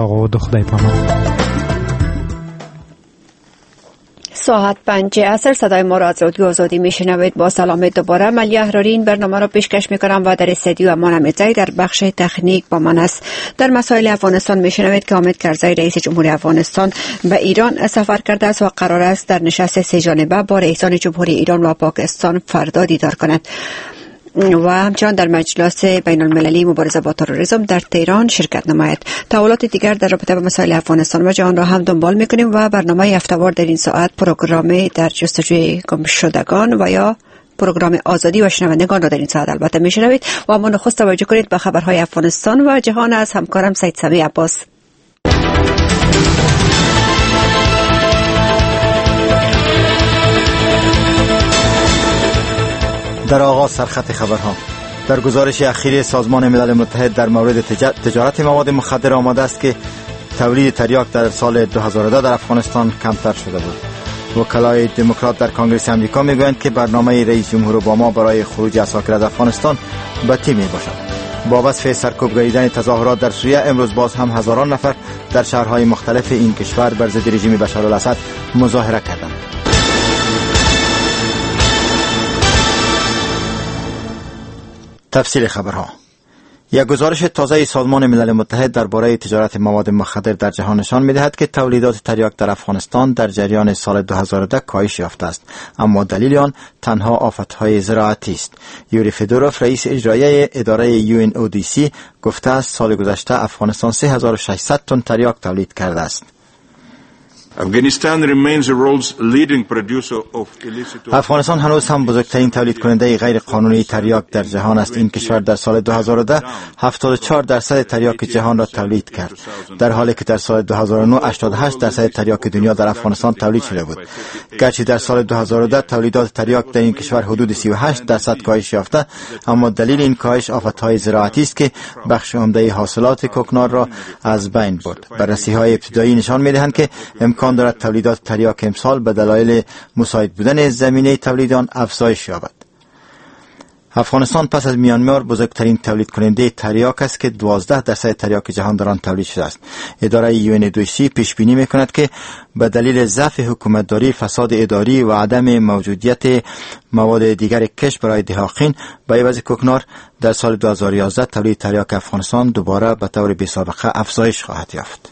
و خدای پامان. ساعت 5 عصر صدای ما را از رادیو آزادی میشنوید. با سلام دوباره ملی احراری این برنامه را پیشکش میکنم و در استودیو امان امیدزی در بخش تکنیک با من است. در مسائل افغانستان میشنوید که حامد کرزی رئیس جمهوری افغانستان به ایران سفر کرده است و قرار است در نشست سه جانبه با رئیسان جمهوری ایران و پاکستان فردا دیدار کند و همچنان در مجلس بین المللی مبارزه با تروریسم در تهران شرکت نماید. تحولات دیگر در رابطه با مسائل افغانستان و جهان را هم دنبال میکنیم و برنامه هفته‌وار در این ساعت پروگرام در جستجوی گمشدگان و یا پروگرام آزادی و شنوندگان را در این ساعت البته میشنوید و اما نخست توجه کنید به خبرهای افغانستان و جهان از همکارم سید سمی عباس. در آغاز سرخط خبرها. در گزارش اخیر سازمان ملل متحد در مورد تجارت مواد مخدر آمده است که تولید تریاک در سال 2010 در افغانستان کمتر شده بود. وکلای دموکرات در کنگره آمریکا میگویند که برنامه رئیس جمهور اوباما برای خروج عساکر از افغانستان بتی میباشد. با وصف سرکوب گردیدن تظاهرات در سوریه، امروز باز هم هزاران نفر در شهرهای مختلف این کشور بر ضد رژیم بشارالاسد مظاهره کردند. تفصیل خبرها. یک گزارش تازه سازمان ملل متحد درباره تجارت مواد مخدر در جهان نشان می‌دهد که تولیدات تریاک در افغانستان در جریان سال 2010 کاهش یافته است، اما دلیل آن تنها آفت‌های زراعتی است. یوری فدوروف رئیس اجرایی اداره UNODC گفته است سال گذشته افغانستان 3600 تن تریاک تولید کرده است. افغانستان هنوز هم بزرگترین تولید کننده غیر قانونی تریاک در جهان است. این کشور در سال 2010 74% تریاک جهان را تولید کرد، در حالی که در سال 2009 88% تریاک دنیا در افغانستان تولید شده بود. گرچه در سال 2010 تولیدات تریاک در این کشور حدود 38% کاهش یافته، اما دلیل این کاهش آفت‌های زراعتی است که بخش عمده حاصلات کوکنار را از بین برد. بررسی‌های ابتدایی نشان می‌دهند که امکان دارد تولیدات تریاک امسال به دلایل مساعد بودن زمینه تولید آن افزایش یابد. افغانستان پس از میانمار بزرگترین تولید کننده تریاک است که 12% تریاک جهان در آن تولید شده است. اداره UNODC پیش بینی می‌کند که به دلیل ضعف حکومتداری، فساد اداری و عدم موجودیت مواد دیگر کش برای دهاقین به عوض کوکنار، در سال 2011 تولید تریاک افغانستان دوباره به طور بی‌سابقه افزایش خواهد یافت.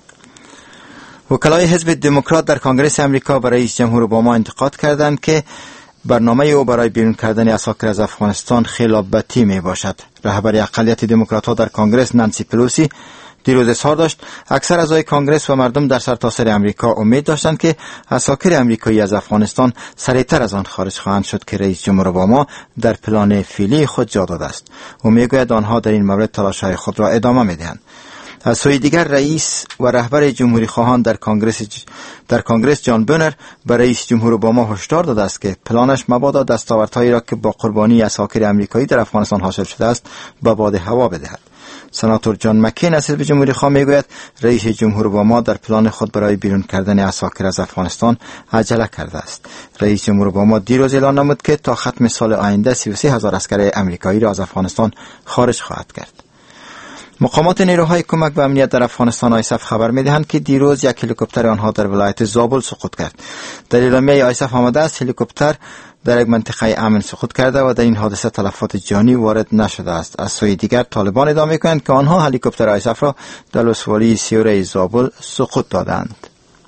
وکلای حزب دموکرات در کنگره آمریکا برای رئیس جمهور اوباما انتقاد کردند که برنامه او برای بیرون کردن عساکر از افغانستان خلافتی می باشد. رهبر اقلیت دموکرات‌ها در کنگره نانسی پلوسی دیروز اظهار داشت اکثر اعضای کنگره و مردم در سرتاسر آمریکا امید داشتند که عساکر آمریکایی از افغانستان سریعتر از آن خارج خواهند شد که رئیس جمهور اوباما در پلان فعلی خود جا داده است. او میگوید آنها در این مورد تلاش‌های خود را ادامه می‌دهند. از سوی دیگر رئیس و رهبر جمهوری خواهان در کنگره جان بونر به رئیس جمهور اوباما هشدار داده است که پلانش مبادا دستاوردهایی را که با قربانی عساکر آمریکایی در افغانستان حاصل شده است به باد هوا بدهد. سناتور جان مکین از حزب جمهوری خواه میگوید رئیس جمهور اوباما در پلان خود برای بیرون کردن عساکر از افغانستان عجله کرده است. رئیس جمهور اوباما دیروز اعلان نمود که تا ختم سال آینده 33,000 عسکر آمریکایی را از افغانستان خارج خواهد کرد. مقامات نیروهای کمک به امنیت در افغانستان آیسف خبر می‌دهند که دیروز یک هلیکوپتر آنها در ولایت زابل سقوط کرد. در اعلامیه آیسف آمده است هلیکوپتر در یک منطقه امن سقوط کرده و در این حادثه تلفات جانی وارد نشده است. از سوی دیگر طالبان ادعا می‌کنند که آنها هلیکوپتر آیسف را در ولسوالی سیوره زابل سقوط دادند.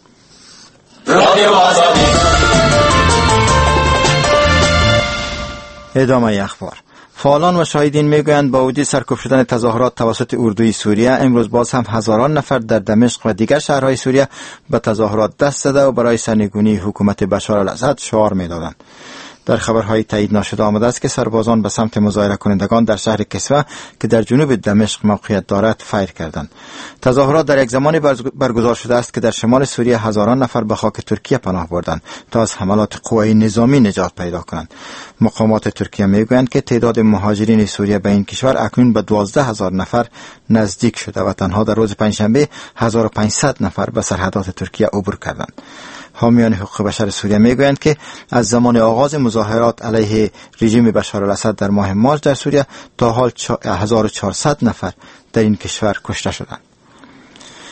ادامه اخبار. فعالان و شاهدین میگویند با وجود سرکوب شدن تظاهرات توسط اردوی سوریه، امروز باز هم هزاران نفر در دمشق و دیگر شهرهای سوریه به تظاهرات دست زده و برای سرنگونی حکومت بشارالاسد شعار میدادند. در خبرهای تایید نشده آمده است که سربازان به سمت مظاهره کنندگان در شهر کسوه که در جنوب دمشق موقعیت دارد فیر کردند. تظاهرات در یک زمانی برگزار شده است که در شمال سوریه هزاران نفر به خاک ترکیه پناه بردند تا از حملات قوای نظامی نجات پیدا کنند. مقامات ترکیه میگویند که تعداد مهاجرین سوریه به این کشور اکنون به 12,000 نفر نزدیک شده و تنها در روز پنجشنبه 1500 نفر به سرحدات ترکیه عبور کردند. حامیان حقوق بشر سوریه میگویند که از زمان آغاز مظاهرات علیه رژیم بشارالاسد در ماه مارس در سوریه تا حال 1400 نفر در این کشور کشته شدند.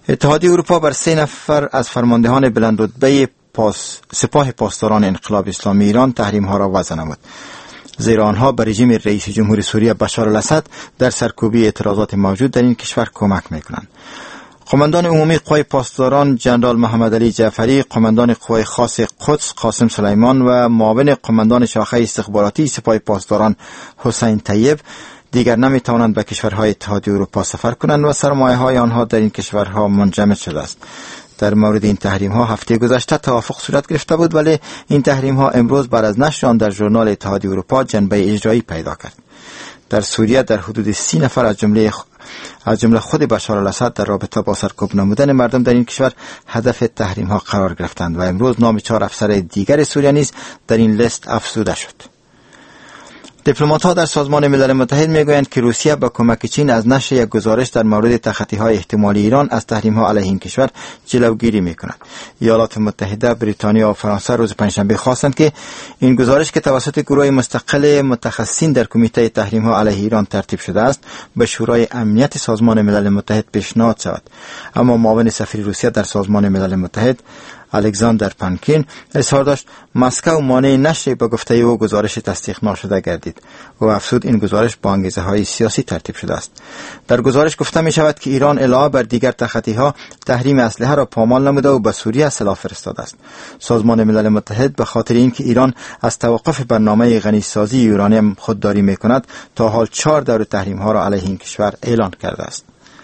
اتحادیه اروپا بر 3 نفر از فرماندهان بلندرتبه سپاه پاسداران انقلاب اسلامی ایران تحریم ها را وضع نمود، زیرا آنها به رژیم رئیس جمهور سوریه بشار الاسد در سرکوبی اعتراضات موجود در این کشور کمک میکنند. قماندان عمومی قوای پاسداران جنرال محمد علی جعفری، قماندان قوای خاص قدس قاسم سلیمان و معاون قماندان شاخه استخباراتی سپاه پاسداران حسین طیب دیگر نمی توانند به کشورهای اتحادیه اروپا سفر کنند و سرمایه های آنها در این کشورها منجمد شده است. در مورد این تحریم ها هفته گذشته توافق صورت گرفته بود، ولی این تحریم ها امروز بعد از نشر آن در ژورنال اتحادیه اروپا جنبه اجرایی پیدا کرد. در سوریه در حدود 30 نفر از جمله خود بشار الاسد در رابطه با سرکوب نمودن مردم در این کشور هدف تحریم ها قرار گرفتند و امروز نام 4 افسر دیگر سوریه نیز در این لیست افزوده شد. دیپلمات‌ها در سازمان ملل متحد میگویند که روسیه با کمک چین از نشر یک گزارش در مورد تخطی‌های احتمالی ایران از تحریم‌ها علیه این کشور جلوگیری می‌کند. ایالات متحده، بریتانیا و فرانسه روز پنجشنبه خواستند که این گزارش که توسط گروه مستقل متخصصین در کمیته تحریم‌ها علیه ایران ترتیب شده است، به شورای امنیت سازمان ملل متحد پیشنهاد شود. اما معاون سفیر روسیه در سازمان ملل متحد الکساندر پانکین اظهار داشت مسکو مانع نشر به گفته او گزارش تصدیق ناشده گردید و افزود این گزارش با انگیزه‌های سیاسی ترتیب شده است. در گزارش گفته می شود که ایران علاوه بر دیگر تخطی‌ها تحریم اسلحه را پامال نموده و به سوریه سلاح فرستاده است. سازمان ملل متحد به خاطر اینکه ایران از توقف برنامه غنیسازی یورانیم خودداری می‌کند تا حال 4 دور تحریم‌ها را علیه این کشور اعلان کرده است.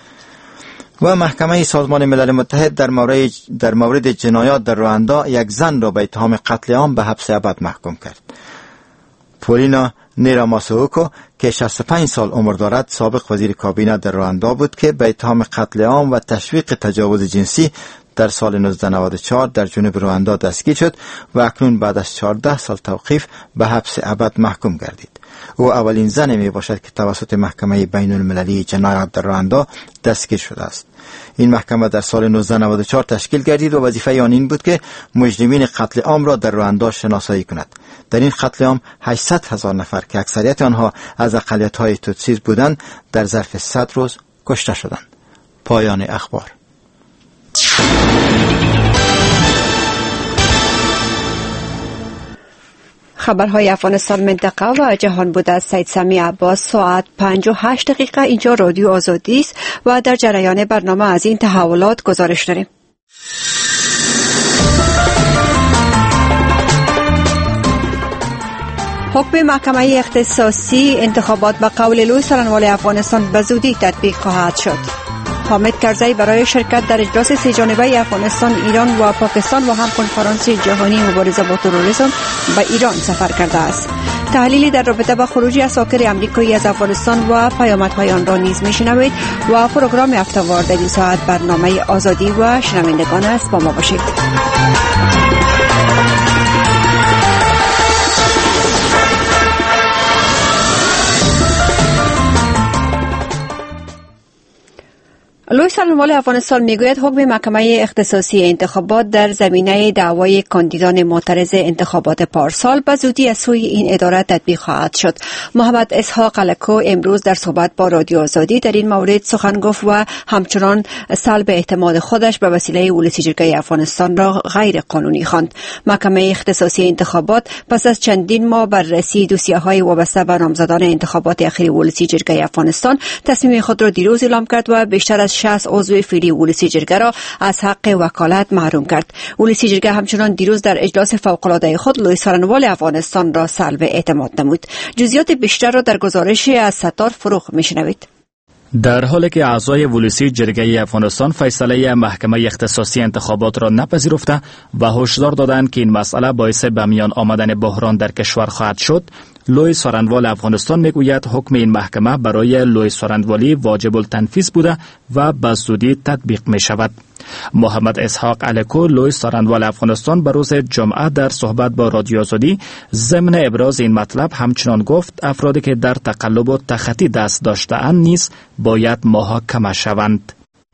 و محکمه سازمان ملل متحد در مورد جنایات در رواندا یک زن را به اتهام قتل عام به حبس ابد محکوم کرد. پولینا نیراماسوکو که 65 سال عمر دارد سابق وزیر کابینه در رواندا بود که به اتهام قتل عام و تشویق تجاوز جنسی در سال 1994 در جنوب رواندا دستگیر شد و اکنون بعد از 14 سال توقیف به حبس ابد محکوم گردید. او اولین زنی می باشد که توسط محکمه بین المللی جنایات در رواندا دستگیر شده است. این محکمه در سال 1994 تشکیل گردید و وظیفه آن این بود که مجرمین قتل عام را در رواندا شناسایی کند. در این قتل عام 800,000 نفر که اکثریت آنها از اقلیت‌های توتسی بودند در ظرف 100 روز کشته شدند. پایان اخبار. خبرهای افغانستان، منطقه و جهان بود از سید سمی عباس. ساعت 5:08 اینجا رادیو آزادی است و در جریان برنامه از این تحولات گزارش داریم. حکم محکمه اختصاصی انتخابات به قول لوی سرانوال افغانستان به زودی تطبیق خواهد شد. حامد کرزی برای شرکت در اجلاس 3 جانبه افغانستان، ایران و پاکستان و هم کنفرانس جهانی مبارزه با تروریسم به ایران سفر کرده است. تحلیلی در رابطه با خروج اساکر امریکایی از افغانستان و پیامدهای آن را نیز میشنوید و پروگرام هفته‌وار در این ساعت برنامه آزادی و شنوندگان است. با ما باشید. لوی سرانوال افغانستان میگوید حکم محکمه اختصاصی انتخابات در زمینه دعوای کاندیدان معترض انتخابات پارسال به زودی از سوی این اداره تطبیق خواهد شد. محمد اسحاق الکو امروز در صحبت با رادیو آزادی در این مورد سخن گفت و همچنان سلب اعتماد خودش به وسیله ولسی جرگه افغانستان را غیر قانونی خواند. محکمه اختصاصی انتخابات پس از چندین ماه بررسی دوسیه‌های وابسته به نامزدان انتخابات اخیر ولسی جرگه افغانستان تصمیم خود را دیروز اعلام کرد و بیشتر از 60 عضو فعلی ولسی جرگه را از حق وکالت محروم کرد. ولسی جرگه همچنان دیروز در اجلاس فوق‌العاده خود لوی سرانوال افغانستان را سلب اعتماد نمود. جزئیات بیشتر را در گزارش از ستار فروغ میشنوید. در حالی که اعضای ولسی جرگه افغانستان فیصله محکمه اختصاصی انتخابات را نپذیرفته و هشدار دادند که این مسئله باعث به میان آمدن بحران در کشور خواهد شد، لوی سرانوال افغانستان میگوید حکم این محکمه برای لوی سرانوالی واجب التنفیذ بوده و به زودی تطبیق می شود. محمد اسحاق الکو لوی سرانوال افغانستان به روز جمعه در صحبت با رادیو آزادی ضمن ابراز این مطلب همچنان گفت افرادی که در تقلب و تخطی دست داشته‌اند نیز باید محاکمه شوند.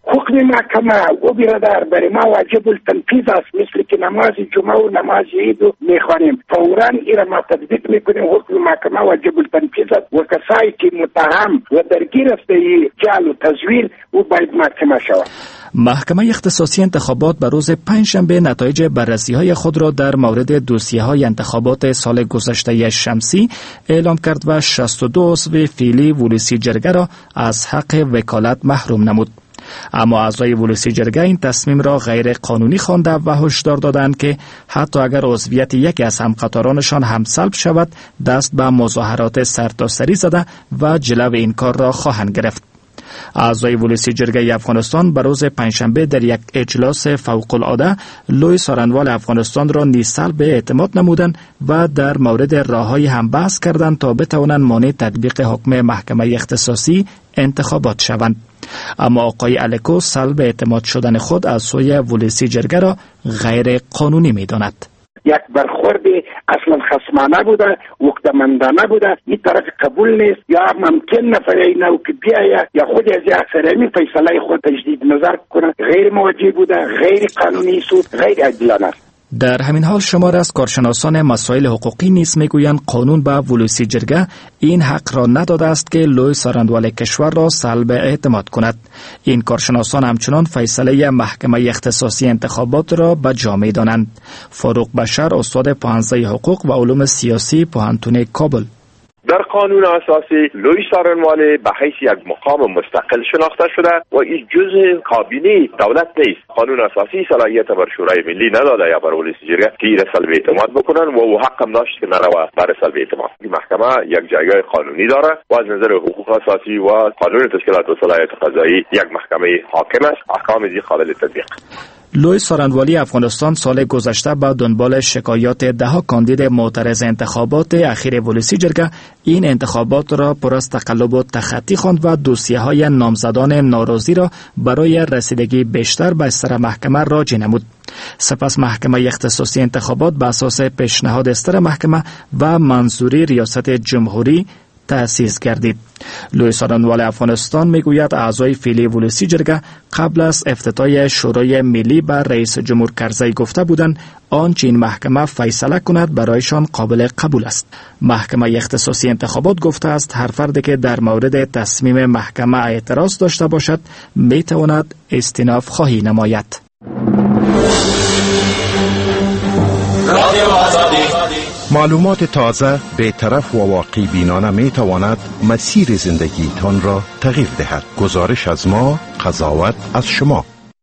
حکم محکمه و برادر برای ما واجب التنفیذ است، مثل که نماز جمعه و نماز عید میخوانیم فوراً این ما تطبیق میکنیم. حکم محکمه واجب التنفیذ است و کسایی که متهم و درگیر است در جعل و تزویر او باید محکمه شود. محکمه اختصاصی انتخابات به روز پنجشنبه نتایج بررسی‌های خود را در مورد دوسیه‌های انتخابات سال گذشته شمسی اعلام کرد و 62 عضو فعلی ولسی جرگه را از حق وکالت محروم نمود. اما اعضای ولسی جرگه این تصمیم را غیر قانونی خوانده و هشدار دادند که حتی اگر عضویت یکی از همقطارانشان هم سلب شود، دست به مظاهرات سرتاسری زده و جلو این کار را خواهند گرفت. اعضای ولسی جرگه افغانستان به روز پنجشنبه در یک اجلاس فوق العاده لوی سارنوال افغانستان را نیز سلب اعتماد نمودند و در مورد راه‌های هم بحث کردند تا بتوانند مانع تطبیق حکم محکمه اختصاصی انتخابات شوند. اما آقای الکو سلب اعتماد شدن خود از سوی ولسی جرگه را غیر قانونی می‌داند. یک برخورد اصلا خصمانه بوده، وقتمندانه بوده، این طرف قبول نیست یا ممکن نفره نو که بیایه یا خود از اکثرمی فیصله خود تجدید نظر کنه. غیر موجه بوده، غیر قانونی سود، غیر عادلانه است. در همین حال شمار از کارشناسان مسائل حقوقی نیز میگویند قانون به ولسی جرگه این حق را نداده است که لوی سارنوال کشور را سلب اعتماد کند. این کارشناسان همچنان فیصله محکمه اختصاصی انتخابات را به جا می‌دانند. فاروق بشر، استاد پانزه حقوق و علوم سیاسی پوهنتون کابل: در قانون اساسی لوی سارنوال به حیث یک مقام مستقل شناخته شده و این جزء کابینه دولت نیست. قانون اساسی صلاحیت بر شورای ملی نداده یا بر ولسی جرگه که این سلب اعتماد بکنن و او حق هم داشت که نروه بر سلب اعتماد. این محکمه یک جایگاه قانونی داره و از نظر حقوق اساسی و قانون تشکیلات و صلاحیت قضایی یک محکمه حاکم است. احکام ذی قابل تطبیق. لوی سارنوالی افغانستان سال گذشته با دنبال شکایات دهها کاندید معترض انتخابات اخیر ولسی جرگه این انتخابات را پر از تقلب و تخطی خواند و دوسیه‌های نامزدان ناراضی را برای رسیدگی بیشتر به استر محکمه راجع نمود. سپس محکمه اختصاصی انتخابات به اساس پیشنهاد استر محکمه و منظوری ریاست جمهوری تأسیس گردید. لوی سارنوال افغانستان میگوید اعضای فعلی ولسی جرگه قبل از افتتاح شورای ملی بر رئیس جمهور کرزی گفته بودند آنچه این محکمه فیصله کند برایشان قابل قبول است. محکمه اختصاصی انتخابات گفته است هر فردی که در مورد تصمیم محکمه اعتراض داشته باشد میتواند استئناف خواهی نماید. معلومات تازه، بی‌طرف و واقع بینانه می تواند مسیر زندگی تان را تغییر دهد. گزارش از ما، قضاوت از شما.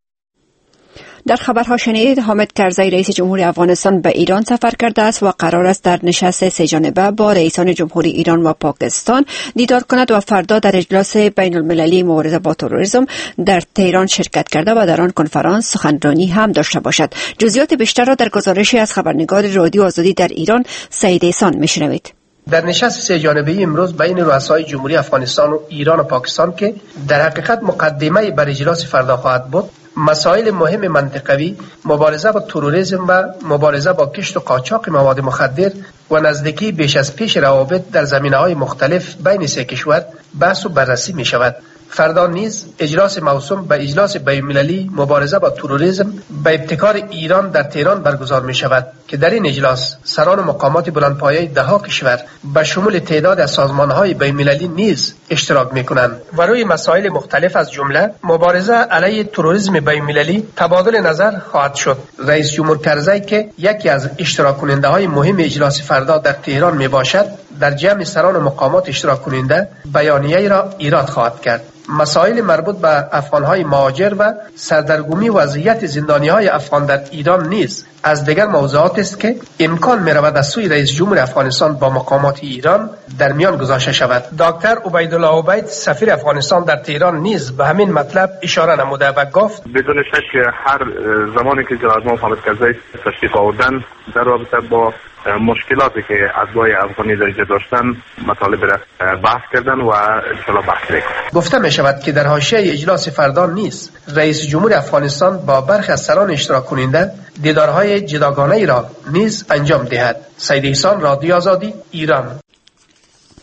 در خبرها شنیدید حامد کرزی رئیس جمهوری افغانستان به ایران سفر کرده است و قرار است در نشست سه جانبه با رئیسان جمهوری ایران و پاکستان دیدار کند و فردا در اجلاس بین المللی مبارزه با تروریسم در تهران شرکت کرده و در آن کنفرانس سخنرانی هم داشته باشد. جزئیات بیشتر را در گزارشی از خبرنگار رادیو آزادی در ایران سعید احسان میشنوید. در نشست سه جانبه امروز بین رؤسای جمهوری افغانستان و ایران و پاکستان که در حقیقت مقدمه بر اجلاس فردا خواهد بود، مسائل مهم منطقوی، مبارزه با تروریسم و مبارزه با کشت و قاچاق مواد مخدر و نزدیکی بیش از پیش روابط در زمینه‌های مختلف بین سه کشور بحث و بررسی می شود. فردا نیز اجلاس موسوم به اجلاس بین‌المللی مبارزه با تروریسم به ابتکار ایران در تهران برگزار می شود که در این اجلاس سران و مقامات بلندپایه دهها کشور به شمول تعداد از سازمان‌های بین‌المللی نیز اشتراک می کنند و روی مسائل مختلف از جمله مبارزه علیه تروریسم بین‌المللی تبادل نظر خواهد شد. رئیس جمهور کرزی که یکی از اشتراک کننده‌های مهم اجلاس فردا در تهران می باشد، در جمع سران و مقامات اشتراک کننده بیانیه‌ای را ایراد خواهد کرد. مسائل مربوط به افغان‌های مهاجر و سردرگمی وضعیت زندانی‌های افغان در ایران نیز از دیگر موضوعات است که امکان می‌رود از سوی رئیس جمهور افغانستان با مقامات ایران در میان گذاشته شود. دکتر عبیدالله عبید سفیر افغانستان در تهران نیز به همین مطلب اشاره نموده و گفت بدون شک هر زمانی که جناب محمد کرزی تشریف آوردن در رابطه با مشکلاتی که اتباع افغانی در اینجا داشتن مطالب را بحث کردن و انشاءالله بحث میکنن. گفته می شود که در حاشیه اجلاس فردا نیز رئیس جمهور افغانستان با برخی از سران اشتراک کننده دیدارهای جداگانه ای را نیز انجام دهد. سعید احسان، رادیو آزادی، ایران.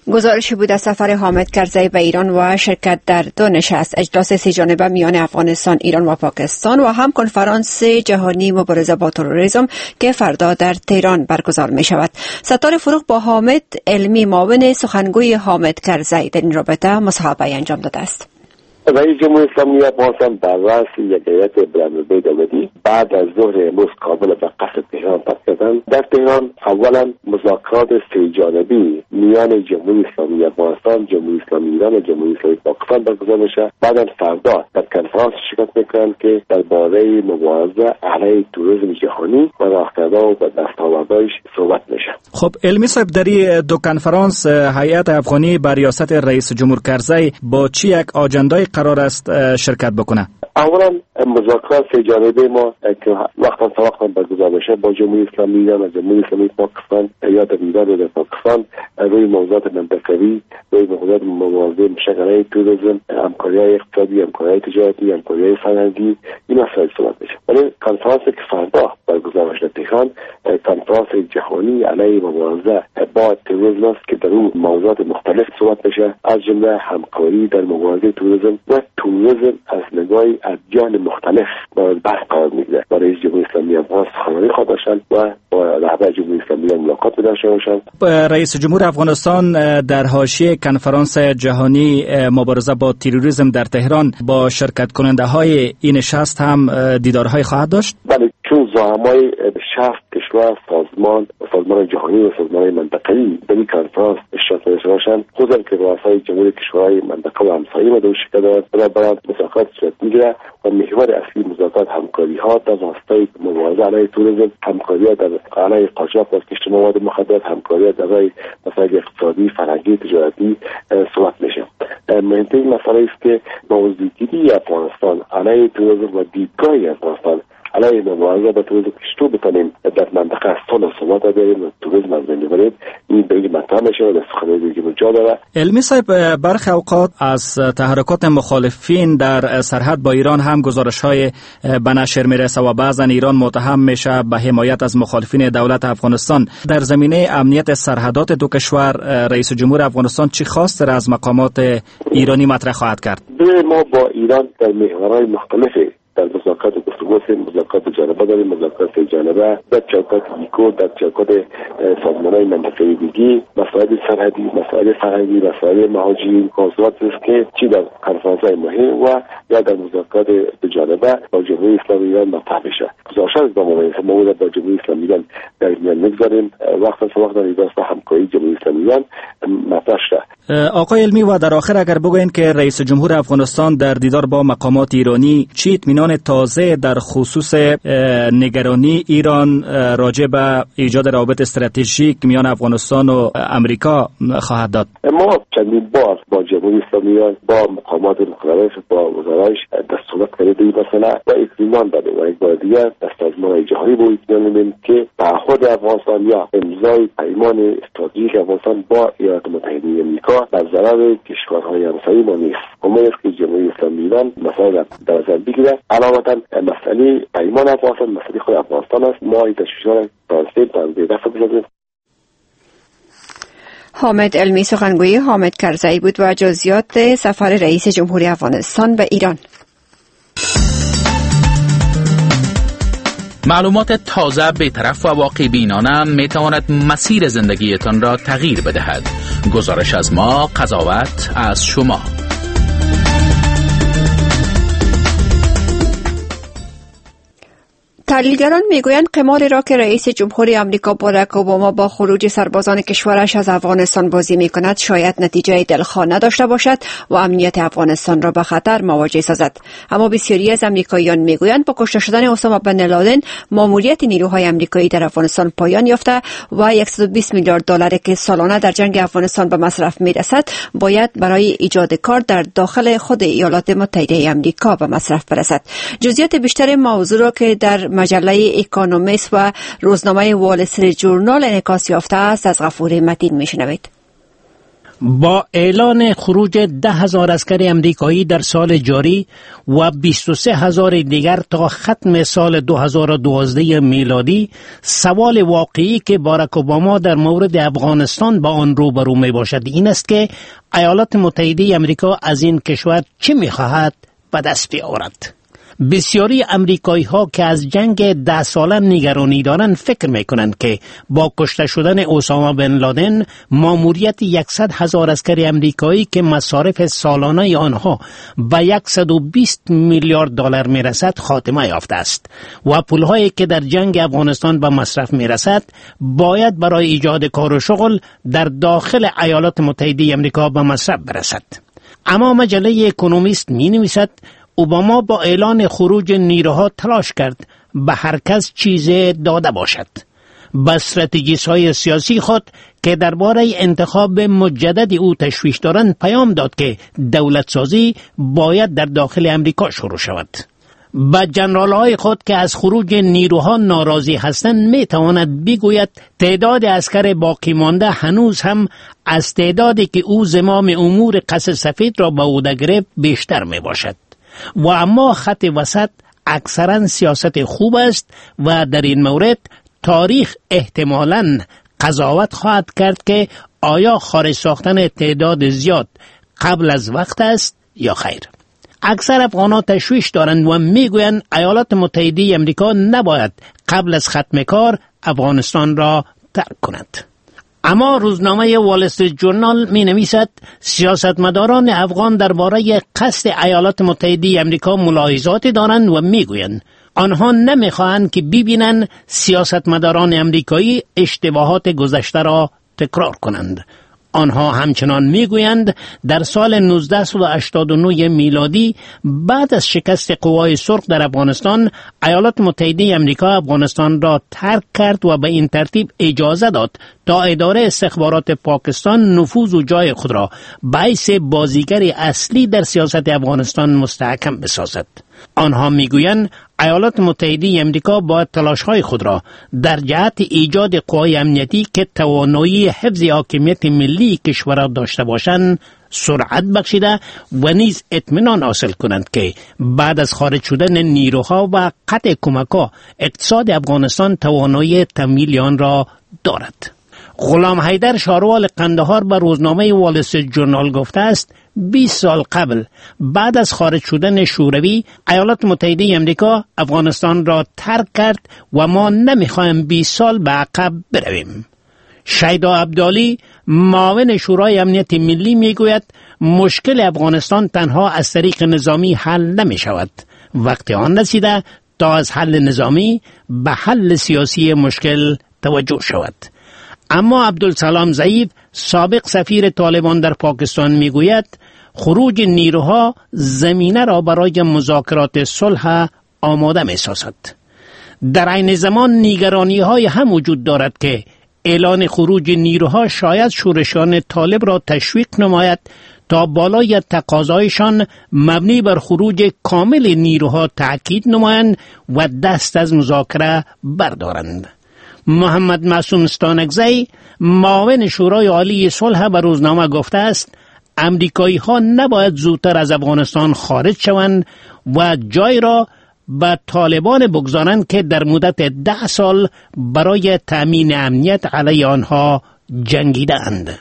گزارشی بود از سفر حامد کرزی به ایران و شرکت در دو نشست اجلاس سه جانبه میان افغانستان، ایران و پاکستان و هم کنفرانس جهانی مبارزه با تروریسم که فردا در تهران برگزار می شود. ستار فروغ با حامد علمی معاون سخنگوی حامد کرزی در این رابطه مصاحبه انجام داده است. رئیس جمهوری اسلامی افغانستان در رأس یک هیئت بلندرتبه دولتی بعد از ظهر امروز کابل به قصد تهران پس کردند. در تهران اولا مذاکرات سه جانبی میان جمهوری اسلامی افغانستان، جمهوری اسلامی ایران و جمهوری اسلامی پاکستان برگزار میشه. بعد فردا در کنفرانس شرکت میکنند که درباره مبارزه علیه تروریسم جهانی و راه کردن و دستاوردهایش صحبت میشه. خب علمی صاحب، در دو کنفرانس هیئت افغانی بر ریاست رئیس جمهور کرزی با چی یک آجندای قرار است شرکت بکنه؟ اولا مذاکرات سه جانبه ما که وقتا برگزار میشه با جمهوری اسلامی ایران و جمهوری اسلامی پاکستان یا در ایران و در پاکستان روی موضوعات منطقوی، روی موضوعات مبارزه مشغله توریسم، همکاری‌های اقتصادی، همکاری‌های تجارتی، همکاری‌های فرهنگی، این مسائل صحبت میشه. ولی کنفرانسی که فردا برگزار میشه تهران، کنفرانس جهانی علیه مبارزه با تروریسم است که در اون موضوعات مختلف صحبت میشه، از جمله همکاری در مبارزه تروریسم و تروریسم از نگاه ادیان مختلف مورد بحث قرار میگیره. با رئیس جمهوری اسلامی افغان سخنرانی خواهد داشتند و با رهبر جمهوری اسلامی ملاقات داشته باشند. رئیس جمهور افغانستان در حاشیه کنفرانس جهانی مبارزه با تروریسم در تهران با شرکت کننده های این نشست هم دیدارهای خواهد داشت؟ بله، چون زعمای 60 کشور، سازمان جهانی و سازمان منطقه‌ای در این کنفرانس اشتراک داشته باشند، خصوصا که رؤسای جمهوری کشورهای منطقه و همسایه ما در شرکت دارند، برای مذاکرات صورت میگیره و محور اصلی مذاکرات همکاری‌ها در راستای مبارزه علیه تروریسم، همکاری‌ها در علیه قاچاق و کشت مواد مخدر، همکاری‌ها در مسائل اقتصادی، فرهنگی، تجارتی صحبت میشه. مهمترین مسئله است که موضوعگیری افغانستان علیه تروریسم و دیدگاه افغانستان علیه مبارزه با تروریسم چطور بتونیم در منطقه از صلح و ثبات بیاریم و تروریسم از بین ببریم، این به این مطرح میشه و در سخنرانی دیگه جا داره. علمی صاحب، برخی اوقات از تحرکات مخالفین در سرحد با ایران هم گزارش‌های به نشر میرسه و بعضا ایران متهم میشه به حمایت از مخالفین دولت افغانستان. در زمینه امنیت سرحدات دو کشور رئیس جمهور افغانستان چی خواسته از مقامات ایرانی مطرح خواهد کرد؟ ما با ایران در محورهای مختلفی در مذاکرات گفتگو هستیم، مذاکرات جانبه داریم، مذاکرات سه جانبه در چوکات ایکو، در چوکات سازمان‌های منطقه‌ای دیگه، مسائل سرحدی، مسائل فرهنگی، مسائل مهاجرین، موضوعات است که چی در کنفرانس‌های مهم و یا در مذاکرات دو جانبه با جمهوری اسلامی ایران مطرح بشه. گزارش از ما با جمهوری اسلامی ایران در میان می‌گذاریم، وقت در ایجاد همکاری جمهوری اسلامی ایران مطرح شده. آقای علمی، و در آخر اگر بگوین که رئیس جمهور افغانستان در دیدار با مقامات ایرانی چی اطمینان تازه در خصوص نگرانی ایران راجع به ایجاد روابط استراتژیک میان افغانستان و امریکا خواهد داد؟ ما چندین بار با جمهوری اسلامی ایران، با مقامات مختلف، با وزرایش دستورات کردیم مثلا و اطمینان داده و یک بار دیگر در سازمان جهانی با اطمینان میدیم که تعهد افغانستان یا امضای پیمان استراتژیک افغانستان با ایالات متحده آمریکا بر ضرر کشورهای همسایه ما نیست. امید است که جمهوری اسلامی ایران مسائل در نظر بگیره. علاوه مسئله پیمان افغانستان مسئله خود افغانستان است. ما این تشویش‌ها تازه دفع بزنیم. حامد علمی سخنگوی حامد کرزی بود و جزئیات سفر رئیس جمهوری افغانستان به ایران. معلومات تازه، بی‌طرف و واقع بینانه می تواند مسیر زندگیتان را تغییر بدهد. گزارش از ما، قضاوت از شما. تحلیلگران میگویند قماری را که رئیس جمهوری آمریکا باراک اوباما با خروج سربازان کشورش از افغانستان بازی میکند شاید نتیجه دلخواه نداشته باشد و امنیت افغانستان را به خطر مواجه سازد. اما بسیاری از آمریکاییان میگویند با کشته شدن اسامه بن لادن ماموریت نیروهای آمریکایی در افغانستان پایان یافته و 120 میلیارد دلار که سالانه در جنگ افغانستان به مصرف میرسد باید برای ایجاد کار در داخل خود ایالات متحده آمریکا به مصرف برسد. جزئیات بیشتر موضوع را که در مجله اکونومیست و روزنامه وال استریت جورنال انعکاس یافته است از غفور متین میشنوید. با اعلان خروج 10,000 عسکر امریکایی در سال جاری و 23,000 دیگر تا ختم سال 2012 میلادی، سوال واقعی که باراک اوباما در مورد افغانستان با آن روبرو می باشد این است که ایالات متحده امریکا از این کشور چه می خواهد به دست بیاورد. بسیاری امریکایی ها که از جنگ 10 ساله نگرانی دارند فکر می کنند که با کشته شدن اسامه بن لادن ماموریت 100,000 عسکر امریکایی که مصارف سالانه آنها به 120 میلیارد دلار می رسد خاتمه یافته است و پولهایی که در جنگ افغانستان به مصرف می رسد باید برای ایجاد کار و شغل در داخل ایالات متحده امریکا به مصرف برسد. اما مجله اکونومیست می نویسد اوباما با اعلان خروج نیروها تلاش کرد به هر کس چیز داده باشد. با استراتژیست‌های سیاسی خود که درباره انتخاب مجدد او تشویش دارند پیام داد که دولت سازی باید در داخل امریکا شروع شود. با جنرال‌های خود که از خروج نیروها ناراضی هستند می تواند بگوید تعداد عسکر باقی مانده هنوز هم از تعدادی که او زمام امور قصر سفید را به عهده گرفت بیشتر می باشد. و اما خط وسط اکثرا سیاست خوب است و در این مورد تاریخ احتمالاً قضاوت خواهد کرد که آیا خارج ساختن تعداد زیاد قبل از وقت است یا خیر. اکثر افغانان تشویش دارند و میگویند ایالات متحده امریکا نباید قبل از ختم کار افغانستان را ترک کند. اما روزنامه وال استریت جورنال می نویسد سیاستمداران افغان درباره قصد ایالات متحده امریکا ملاحظاتی دارند و می گویند آنها نمی خواهند که ببینند سیاستمداران امریکایی اشتباهات گذشته را تکرار کنند. آنها همچنان میگویند در سال 1989 میلادی بعد از شکست قوای سرخ در افغانستان ایالات متحده امریکا افغانستان را ترک کرد و به این ترتیب اجازه داد تا اداره استخبارات پاکستان نفوذ و جای خود را به حیث بازیگر اصلی در سیاست افغانستان مستحکم بسازد. آنها میگویند ایالات متحده امریکا باید تلاش‌های خود را در جهت ایجاد قوای امنیتی که توانایی حفظ حاکمیت ملی کشور را داشته باشند سرعت بخشیده و نیز اطمینان حاصل کنند که بعد از خارج شدن نیروها و قطع کمک‌ها اقتصاد افغانستان توانایی تمویل آن را دارد. غلام حیدر شاروال قندهار به روزنامه وال استریت جورنال گفته است 20 سال قبل بعد از خارج شدن شوروی ایالات متحده امریکا افغانستان را ترک کرد و ما نمیخوایم 20 سال به عقب برویم. شیدا عبدالی معاون شورای امنیت ملی میگوید مشکل افغانستان تنها از طریق نظامی حل نمی شود. وقتی آن رسیده تا از حل نظامی به حل سیاسی مشکل توجه شود. اما عبدالسلام ضعیف سابق سفیر طالبان در پاکستان میگوید خروج نیروها زمینه را برای مذاکرات صلح آماده می‌سازد. در عین زمان نگرانی‌های هم وجود دارد که اعلان خروج نیروها شاید شورشیان طالب را تشویق نماید تا بالای تقاضایشان مبنی بر خروج کامل نیروها تأکید نمایند و دست از مذاکره بردارند. محمد معصوم استانکزی معاون شورای عالی صلح به روزنامه گفته است امریکایی ها نباید زودتر از افغانستان خارج شوند و جای را به طالبان بگذارند که در مدت 10 سال برای تأمین امنیت علیه آنها جنگیده اند.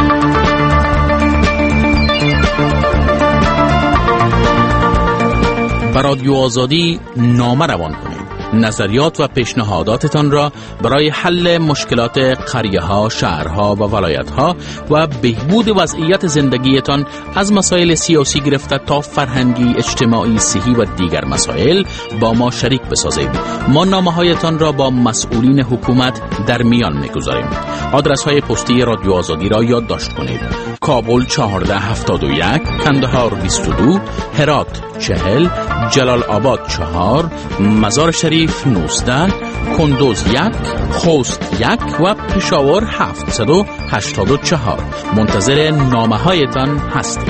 به رادیو آزادی نامه روان کنید. نظریات و پیشنهاداتتان را برای حل مشکلات قریه‌ها، شهرها و ولایت‌ها و بهبود وضعیت زندگیتان از مسائل سیاسی گرفته تا فرهنگی، اجتماعی، صحی و دیگر مسائل با ما شریک بسازید. ما نامه‌هایتان را با مسئولین حکومت در میان می‌گذاریم. آدرس‌های پستی رادیو آزادی را یادداشت کنید: کابل 1471، کندهار 22، هرات 40، جلال آباد 4، مزار شریف 19، کندوز 1، خوست 1 و پشاور 784. منتظر نامه هایتان هستیم.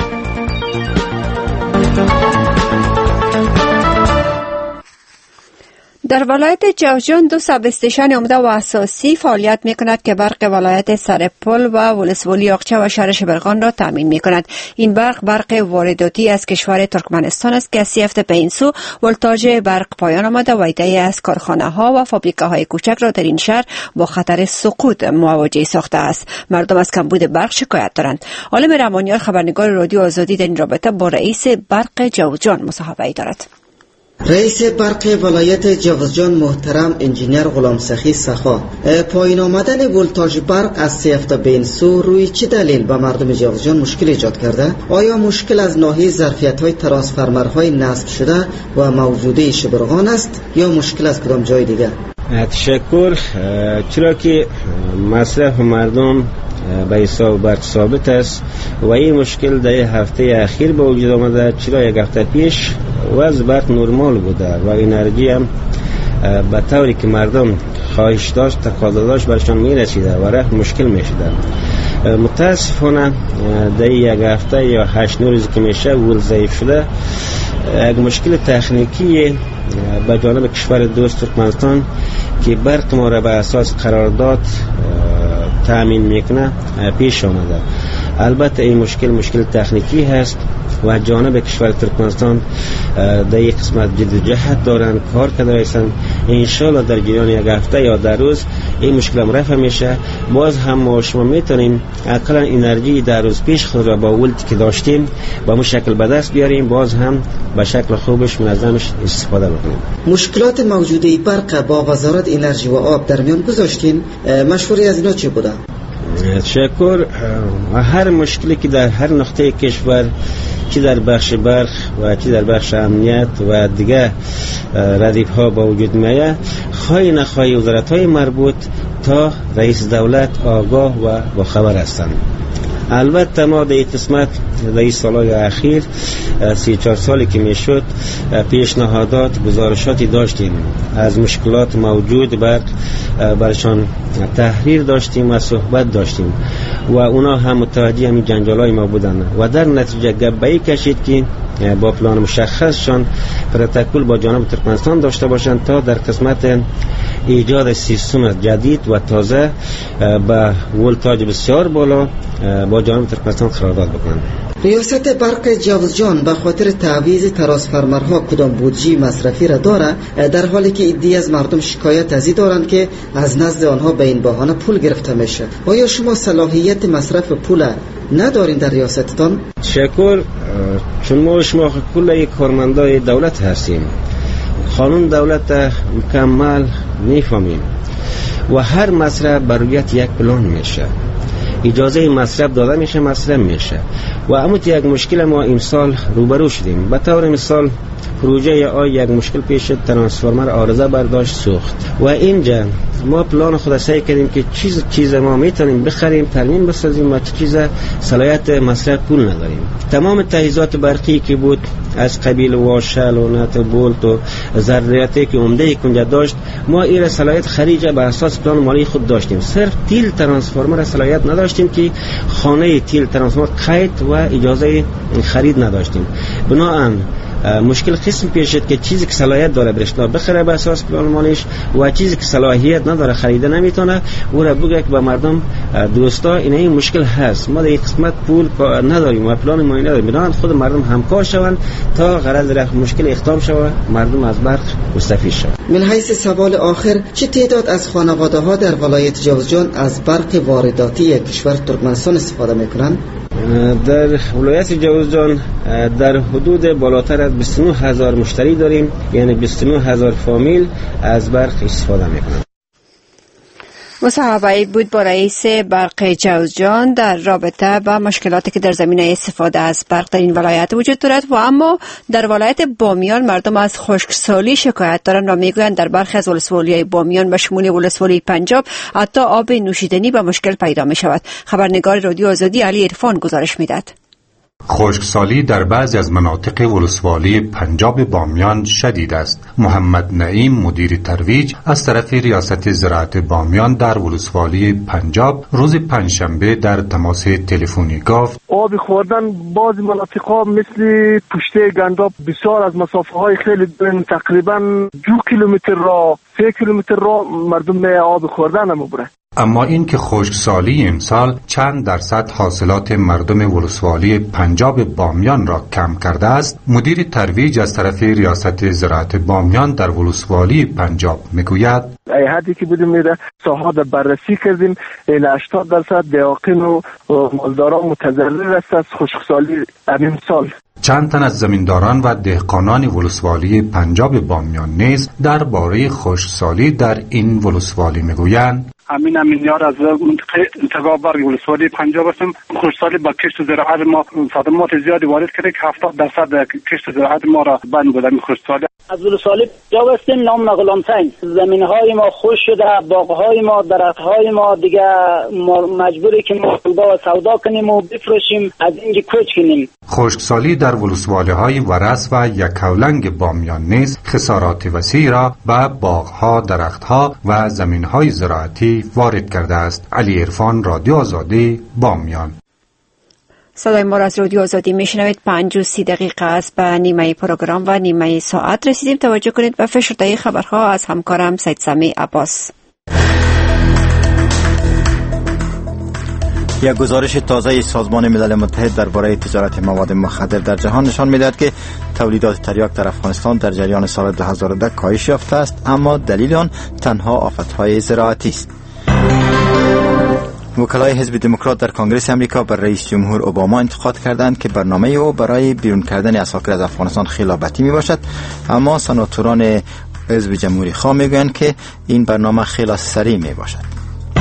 در ولایت جوزجان 2 ساب استیشن عمده و اساسی فعالیت می کند که برق ولایت سرپل و ولسوالی اقچه و شهر شبرغان را تامین می کند. این برق وارداتی از کشور ترکمنستان است که 3 هفته به این سو ولتاژ برق پایان آمده و عده‌ای از کارخانه ها و فابریکاهای کوچک را در این شهر با خطر سقوط مواجه ساخته است. مردم از کمبود برق شکایت دارند. عالم رحمانیار خبرنگار رادیو آزادی در این رابطه با رئیس برق جوزجان مصاحبه دارد. رئیس برق ولایت جوزجان محترم انجینیر غلام سخی سخا، پایین آمدن ولتاژ برق از 3 هفته به این سو روی چه دلیل به مردم جوزجان مشکل ایجاد کرده؟ آیا مشکل از ناحیه ظرفیت‌های ترانسفورمرهای نصب شده و موجوده شبرغان است یا مشکل از کدام جای دیگر؟ تشکر. چرا که مصرف مردم به حساب برق ثابت است و این مشکل در هفته اخیر به وجود آمده، چرا یک هفته پیش وضع برق نرمال بوده و انرژی هم به طوری که مردم خواهش داشت تقاضا داشت برشان می رسیده و رفت مشکل می شده. متاسفانه در یک هفته یا 8 روزی که میشه ول ضعیف شده، یک مشکل تکنیکی به جانب کشور دوست ترکمنستان که برق ما را به اساس قرارداد تامین میکنه پیش آمده. البته این مشکل تکنیکی هست و جانب کشور ترکمنستان در یک قسمت جد جهت دارن کار کرده هستند. انشالله در جریان یک هفته یا در روز این مشکل هم رفع میشه. باز هم ما شما میتونیم اقلا انرژی در روز پیش خود را با ولتی که داشتیم با مو شکل به دست بیاریم، باز هم به شکل خوبش منظمش استفاده بکنیم. مشکلات موجوده برق با وزارت انرژی و آب در میان گذاشتین، مشوری از اینا چه بوده؟ تشکر. هر مشکلی که در هر نقطه کشور، چی در بخش برق و چی در بخش امنیت و دیگه ردیف ها با وجود میاد، خواهی نخواهی وزارت های مربوط تا رئیس دولت آگاه و با خبر هستند. البته ما در قسمت در این سالهای اخیر 3-4 سالی که میشد پیشنهادات گزارشاتی داشتیم از مشکلات موجود برشان تحریر داشتیم و صحبت داشتیم و اونا هم متوجه همین جنجالای ما بودن و در نتیجه گبه‌ای کشید که با پلان مشخصشان پروتکل با جانب ترکمنستان داشته باشند تا در قسمت ایجاد سیستم جدید و تازه با ولتاژ بسیار بالا با جانب ترکمنستان قرارداد بکنند. ریاست برق جوزجان به خاطر تعویض ترانسفورمرها کدام بودجه مصرفی را داره، در حالی که عده‌ای از مردم شکایت از این دارند که از نزد آنها به این بهانه پول گرفته میشه؟ آیا شما صلاحیت مصرف پول ندارین در ریاستتان؟ تشکر. چون ما شما کل یک کارمندای دولت هستیم، قانون دولت مکمل میفهمیم و هر مصرف بر رویت یک پلان میشه، اجازه مصرف داده میشه، مصرف میشه و اما یک مشکل ما امسال روبرو شدیم. به طور مثال پروژه یک مشکل پیش ترانسفورمر آرزه برداشت سوخت و اینجا ما پلان خود سعی کردیم که چیز ما میتونیم بخریم ترمیم بسازیم و چیز صلاحیت مصرف پول نداریم. تمام تجهیزات برقی که بود از قبیل واشل و نت و بولت و ضروریاتی که عمده کنجا داشت، ما این صلاحیت خرید به اساس پلان مالی خود داشتیم. صرف تیل ترانسفورمر صلاحیت نداشتیم که خانه تیل ترانسفورمر قید و اجازه خرید نداشتیم. بنابراین مشکل قسم پیش شد که چیزی که صلاحیت داره برشنا بخره به اساس پلان مالیش و چیزی که صلاحیت نداره خریده نمیتونه او را بگه که به مردم دوستا این مشکل هست، ما در این قسمت پول نداریم و پلان ما نداریم. بنابراین خود مردم همکار شوند تا غرض رفع مشکل اختام شود، مردم از برق مستفید شوند. من حیث سوال آخر، چه تعداد از خانواده ها در ولایت جوزجان از برق وارداتی کشور ترکمنستان استفاده میکنند؟ در ولایت جوزجان در حدود بالاتر از 29,000 مشتری داریم، یعنی 29,000 فامیل از برق استفاده میکنند. مصاحبه بود با رئیس برق جوزجان در رابطه با مشکلاتی که در زمینه استفاده از برق در این ولایت وجود دارد. و اما در ولایت بامیان مردم از خشکسالی شکایت دارند و میگویند در برخی از ولسوالی‌های بامیان به شمول ولسوالی پنجاب حتی آب نوشیدنی به مشکل پیدا می شود. خبرنگار رادیو آزادی علی عرفان گزارش میداد. خشکسالی در بعضی از مناطق ولسوالی پنجاب بامیان شدید است. محمد نعیم مدیر ترویج از طرف ریاست زراعت بامیان در ولسوالی پنجاب روز پنجشنبه در تماس تلفنی گفت آب خوردن بعضی مناطق‌ها مثل پشته گنداب بسیار از مسافه‌های خیلی دور، تقریبا 2 کیلومتر را 3 کیلومتر را مردم آب خوردن هم ببرند. اما این که خشکسالی امسال چند درصد حاصلات مردم ولسوالی پنجاب بامیان را کم کرده است، مدیر ترویج از طرف ریاست زراعت بامیان در ولسوالی پنجاب میگوید حدی که بودیم میره ساحات بررسی کردیم، 80% دهاقین و مالداران متضرر است از خشکسالی این سال. چند تن از زمینداران و دهقانان ولسوالی پنجاب بامیان نیز درباره خشکسالی در این ولسوالی میگویند امین یار از منطقه انتگاه برگ ولسوالی پنجاب هستم. خشکسالی با کشت زراعت ما صدمات زیادی وارد کرده که 70% کشت زراعت ما را بند بوده. این خشکسالی از ولسوالی پنجاب هستیم. نام غلامسنگ. زمین‌های ما خشک شده، باغ‌های ما، درخت‌های ما دیگه مجبوری که ما با سودا کنیم و بفروشیم، از اینجا کوچ کنیم. خشکسالی در ولسوالی‌های ورس و یکاولنگ بامیان نیز خسارات وسیع را به باغ‌ها، درخت‌ها و زمین‌های زراعتی وارد کرده است. علی عرفان، رادیو آزادی، بامیان. صدای ما را از رادیو آزادی میشنوید. 5:30 است. به نیمه پروگرام و نیمه ساعت رسیدیم. توجه کنید به فشرده خبرها از همکارم سید سمی عباس. یک گزارش تازه سازمان ملل متحد درباره تجارت مواد مخدر در جهان نشان می‌دهد که تولیدات تریاک در افغانستان در جریان سال 2010 کاهش یافته است، اما دلیل آن تنها آفت‌های زراعتی است. وکلای حزب دموکرات در کنگره آمریکا بر رئیس جمهور اوباما انتقاد کردند که برنامه او برای بیرون کردن اساکر از افغانستان خیال‌باتی میباشد، اما سناتوران حزب جمهوری خواه میگویند که این برنامه خیلی سریع میباشد.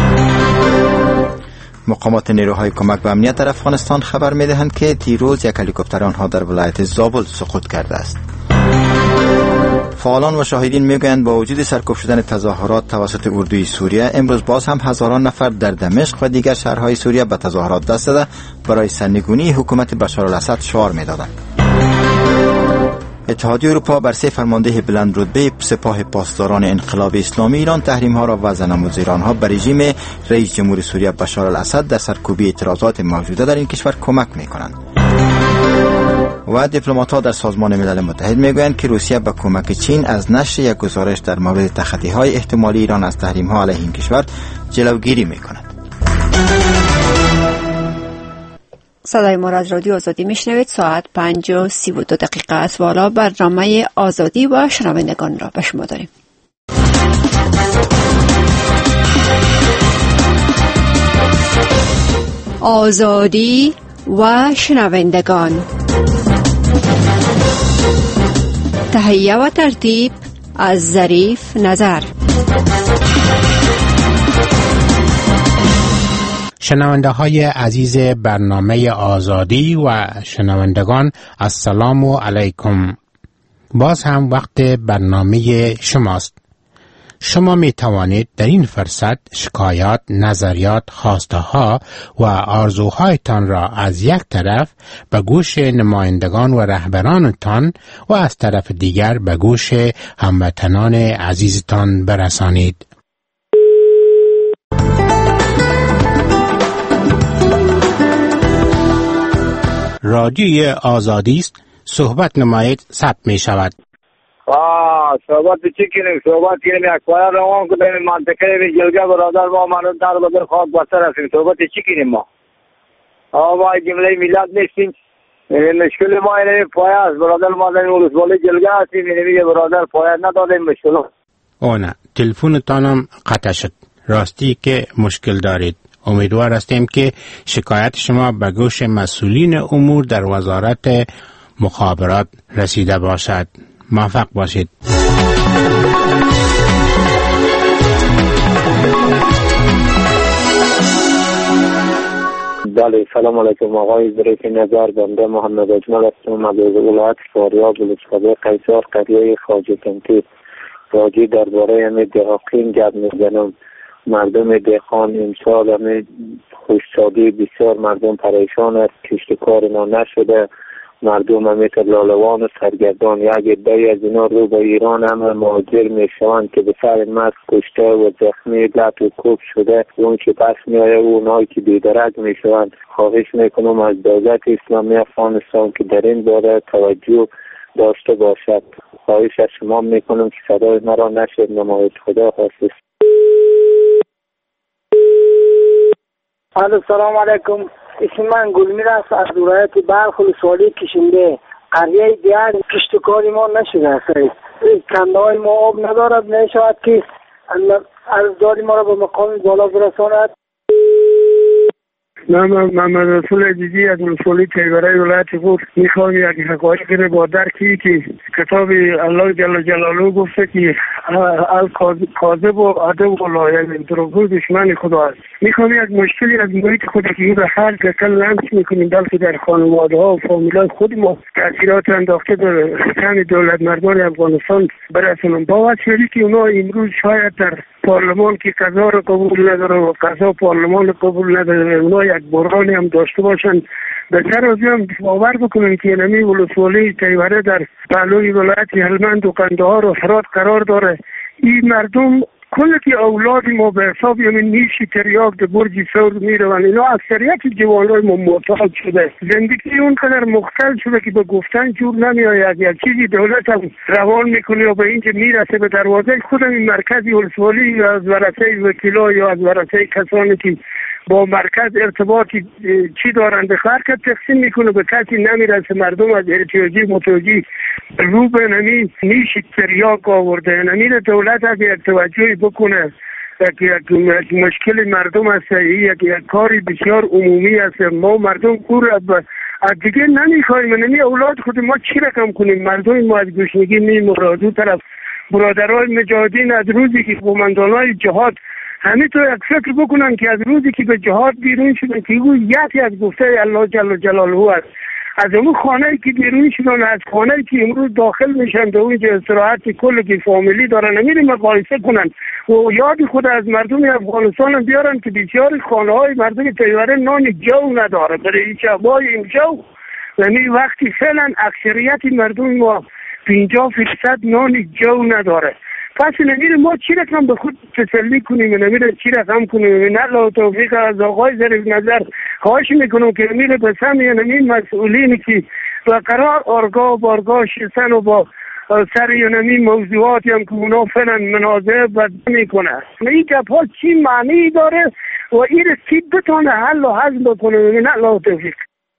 مقامات نیروهای کمک به امنیت در افغانستان خبر میدهند که دیروز یک هلیکوپتر آنها در ولایت زابل سقوط کرده است. فعالان و شاهدین میگویند با وجود سرکوب شدن تظاهرات توسط اردوی سوریه، امروز باز هم هزاران نفر در دمشق و دیگر شهرهای سوریه به تظاهرات دست زده برای سرنگونی حکومت بشار الاسد شعار میدادند. اتحادیه اروپا بر 3 فرمانده بلند رتبه سپاه پاسداران انقلاب اسلامی ایران تحریم ها را وضع نمود، زیرا آنها بر رژیم رئیس جمهور سوریه بشار الاسد در سرکوبی اعتراضات موجوده در این کشور کمک میکنند. و دیپلمات‌ها در سازمان ملل متحد میگویند که روسیه با کمک چین از نشر یک گزارش در مورد تخطی‌های احتمالی ایران از تحریم‌ها علیه این کشور جلوگیری میکند. صدای ما را از رادیو آزادی میشنوید. ساعت 5:32 است. والا برنامه آزادی و شنوندگان را به شما داریم. آزادی و شنوندگان. تهیه و ترتیب از ظریف نظر. شنونده های عزیز برنامه آزادی و شنوندگان، السلام علیکم. باز هم وقت برنامه شماست. شما می توانید در این فرصت شکایات، نظریات، خواسته ها و آرزوهایتان را از یک طرف به گوش نمایندگان و رهبرانتان و از طرف دیگر به گوش هموطنان عزیزتان برسانید. رادیوی آزادی است. صحبت نمایید، ثبت می شود. صحبت چی کنیم؟ صحبت کنیم یک پایه روان کنیم منطقه جلگه برادر ما منو در بدر خاک بسر هستیم. صحبت چی کنیم ما جمله میلاد نیستیم. مشکل ما اینه پایه است برادر. ما در ولسوالی جلگه هستیم، اینه میگه برادر پایه ندادیم مشکل. نه تلفنتانم قطع شد. راستی که مشکل دارید. امیدوار هستیم که شکایت شما به گوش مسئولین امور در وزارت مخابرات رسیده باشد. موفق باشید. بله، سلام علیکم آقای ظریف نظر. بنده محمد اجمل هستم از ولایت فاریاب ولسوالی قیصر قریه خواجه تنکیر. راجع درباره دهقان گپ میزنم. مردم دهقان امسال خشکسالی بسیار مردم پریشان است، کشت کار ما نشده، مردم هم مثل لالوان و سرگردان. یک عده از اینا رو به ایران هم مهاجر میشوند که به سر مرگ کشته و زخمی لط و کوب شده و اون که پس میآید و اونایی که بیدرک میشوند. خواهش میکنم از دولت اسلامی افغانستان که در این باره توجه داشته باشد. خواهش از شما میکنم که صدای مرا نشد نماید. خدا حافظ. سلام علیکم. اسم من گلمیر است از ولایت بلخ ولسوالی کشنده. قریه دیگر کشتکاری ما نشده است. کنده های ما آب ندارد، نشود که ارزداری ما را به مقام بالا برساند. من محمد رسول عزیزی از ولسوالی تیوره ولایت بود. میخوام یک حقایق رو با درکی که کتاب الله جل جلاله گفته که کاذب و عدو الله، یعنی دروغگو دشمن خدا است. میخوام یک مشکلی از محیط خود که به هر کل لمس میکنیم، بلکه در خانواده ها و فامیلای خود ما تاثیرات انداخته به تن دولت مردان افغانستان برسونم. با وجه که اونا امروز شاید در پارلمان که قضا رو قبول نداره و قضا پارلمان رو قبول نداره، اونا یک برهانی هم داشته باشن. به سر هم باور بکنن که نمی ولسوالی تیوره در پهلوی ولایت هلمند و قندهار و هرات قرار داره. این مردم کل که اولاد ما به حساب نیشی تریاک در برج سور میروند. اینا اکثریت جوانای ما معتاد شده، زندگی اون قدر مختل شده که به گفتن جور نمیآید. یک چیزی دولت هم روان میکنه و به اینکه میرسه به دروازه خودم این مرکزی ولسوالی از ورثه وکیلا یا از ورثه کسانی که با مرکز ارتباطی چی دارن به خرکت تقسیم میکنه، به کسی نمیرسه. مردم از احتیاجی متوجی رو به نمی نیش تریاک آورده. نمید دولت از یک توجهی بکنه یک مشکل مردم است. یک کاری بسیار عمومی است. ما مردم کور از دیگه نمیخوایم. نمی اولاد خود ما چی رقم کنیم؟ مردم ما از گشنگی میمرد. دو طرف برادرای مجاهدین از روزی که قومندانای جهاد همین تو یک فکر بکنن که از روزی که به جهاد بیرون شدن که او یکی از گفته الله جل جلاله است، از اون خانه‌ای که بیرون شدن، از خانه‌ای که امروز داخل میشن به اونجا استراحت کل که فامیلی دارن، نمیریم مقایسه کنن و یاد خود از مردم افغانستان بیارن که بسیار خانه‌های مردم تیوره نان جو نداره. برای شبای این جو یعنی وقتی فعلا اکثریت مردم ما 50% نان جو نداره. پس نمیره ما چی رقم به خود تسلی کنیم، نمیره چی رقم کنیم. نه توفیق از آقای ظریف نظر خواهش میکنم که نمیره به سمع نمین مسئولینی که به قرار آرگاه بارگاه شستن و با سر نمین موضوعاتی هم که اونا فعلا منازعه بد میکنه. این گپ ها چی معنی داره و این چی بتونه حل و حل بکنه. نه توفیق.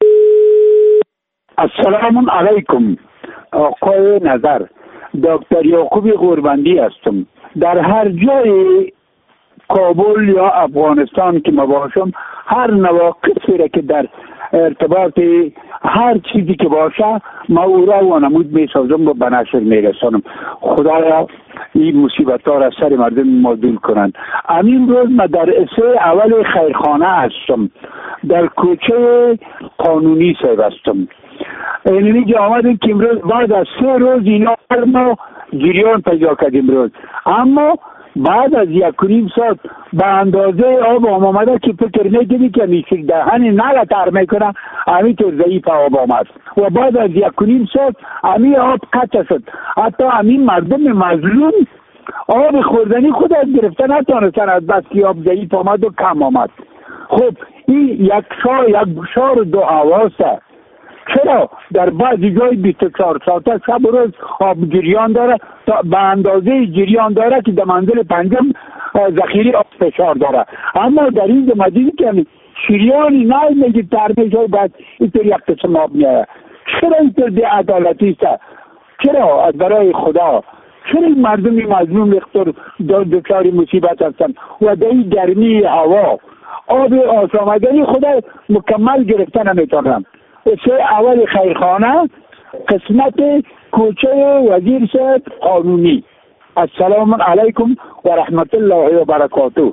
السلام علیکم. آقای نظر، دکتر یعقوب غوربندی هستم. در هر جای کابل یا افغانستان که مباشم، هر نواقصی را که در ارتباط هر چیزی که باشه ما او را و نمود می سازم و به نشر می رسانم. خدایا این مصیبت ها را سر مردم ما دور کنند. امین روز ما در اسه اول خیرخانه هستم، در کوچه قانونی صاحب هستم. اینجا آمدیم که امروز بعد از 3 روز اینا ما جریان پیدا کردیم امروز، اما بعد از 1.5 ساعت به اندازه آب آمده که فکر نکنی که میشه دهنی نل تر میکنه، همین طور ضعیف آب آمد و بعد از 1.5 ساعت همین آب قطع شد. حتی همین مردم مظلوم آب خوردنی خود از گرفته نتانستن از بس که آب ضعیف آمد و کم آمد. خب این یک شار 2 حواسه. چرا در بعضی جای 24 ساعته شب و روز آب جریان داره، به اندازه جریان داره که در منزل 5 ذخیره آب فشار داره، اما در این مدینه که شریانی نه میگه ترمیشه بعد اینطور یک قسم آب میاره. چرا اینطور بی‌عدالتی است؟ چرا از برای خدا چرا این مردم مظلوم اختار دچار مصیبت هستن و در این گرمی هوا آب آسامدنی خدا مکمل گرفتن نمیتونن؟ اول خیرخانه قسمت کوچه وزیر صاحب قانونی. السلام علیکم و رحمت الله و برکاته.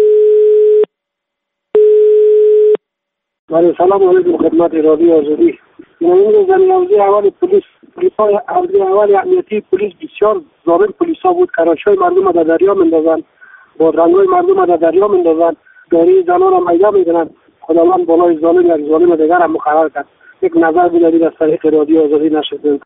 سلام علیکم خدمت رادیو آزادی. این زمینه‌های اول پلیس اول امنیتی پلیس بسیار ضابط پلیسا بود. کراشای مردم را در دریا میندازن، با رنگای مردم را در دریا میندازن، داری زنان را میدا میدنن. خداوند بالای ظالم یک ظالم دیگر هم مقرر کرد. یک نظر بدهید از طریق رادیو آزادی نشد.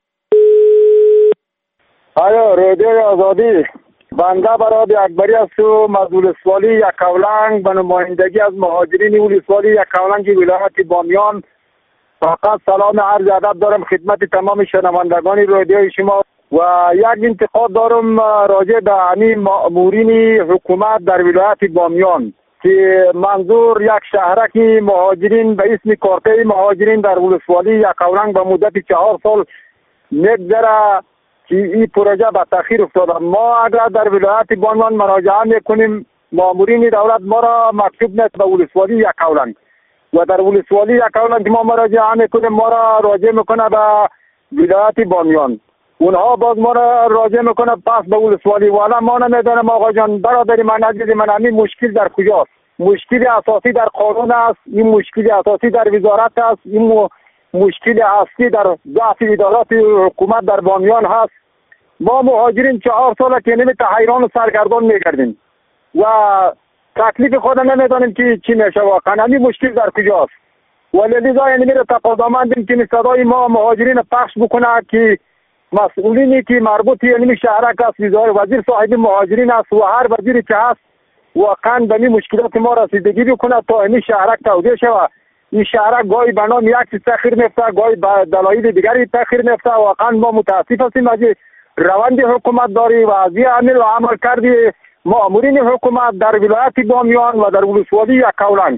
آیا رادیو آزادی بنده برای اکبری است و مسئول ولسوالی یکاولنگ به نمایندگی از مهاجرین ولسوالی یکاولنگ ولایت بامیان فقط سلام عرض ادب دارم خدمت تمام شنوندگان رادیوی شما و یک انتقاد دارم راجع به همین مامورین حکومت در ولایت بامیان که منظور یک شهرک مهاجرین به اسم کارته مهاجرین در ولسوالی یکاولنگ به مدت 4 سال میگذره که این پروژه به تاخیر افتاده. ما اگر در ولایت بامیان مراجعه میکنیم مامورین دولت ما را مکتوب نیست به ولسوالی یکاولنگ و در ولسوالی یکاولنگ ما مراجعه میکنیم ما را راجع میکنه به ولایت بامیان، اونها باز ما را راجع میکنه پس به ولسوالی. والا ما نمیدانم آقا جان برادری من عزیز من همین مشکل در کجاست؟ مشکل اساسی در قانون است، این مشکل اساسی در وزارت است، این مشکل اصلی در ضعف ادارات حکومت در بامیان هست. ما مهاجرین 4 ساله که نمی حیران و سرگردان میگردیم و تکلیف خود نمیدانیم که چی میشه واقعا. همین مشکل در کجاست؟ ولی لذا یعنی میره تقاضامندیم که صدای ما مهاجرین پخش بکنه که مسئولینی که مربوط یعنی شهرک است، وزیر صاحب مهاجرین است و هر وزیری که هست واقعا به این مشکلات ما رسیدگی بکنه تا این شهرک توضیح شود. این شهرک گاهی به نام یک چیز تأخیر میفته، گاهی به دلایل دیگری تأخیر میفته. واقعا ما متاسف هستیم از روند حکومت داری و از عمل و عمل کردی مامورین حکومت در ولایت بامیان و در ولسوالی یکاولنگ.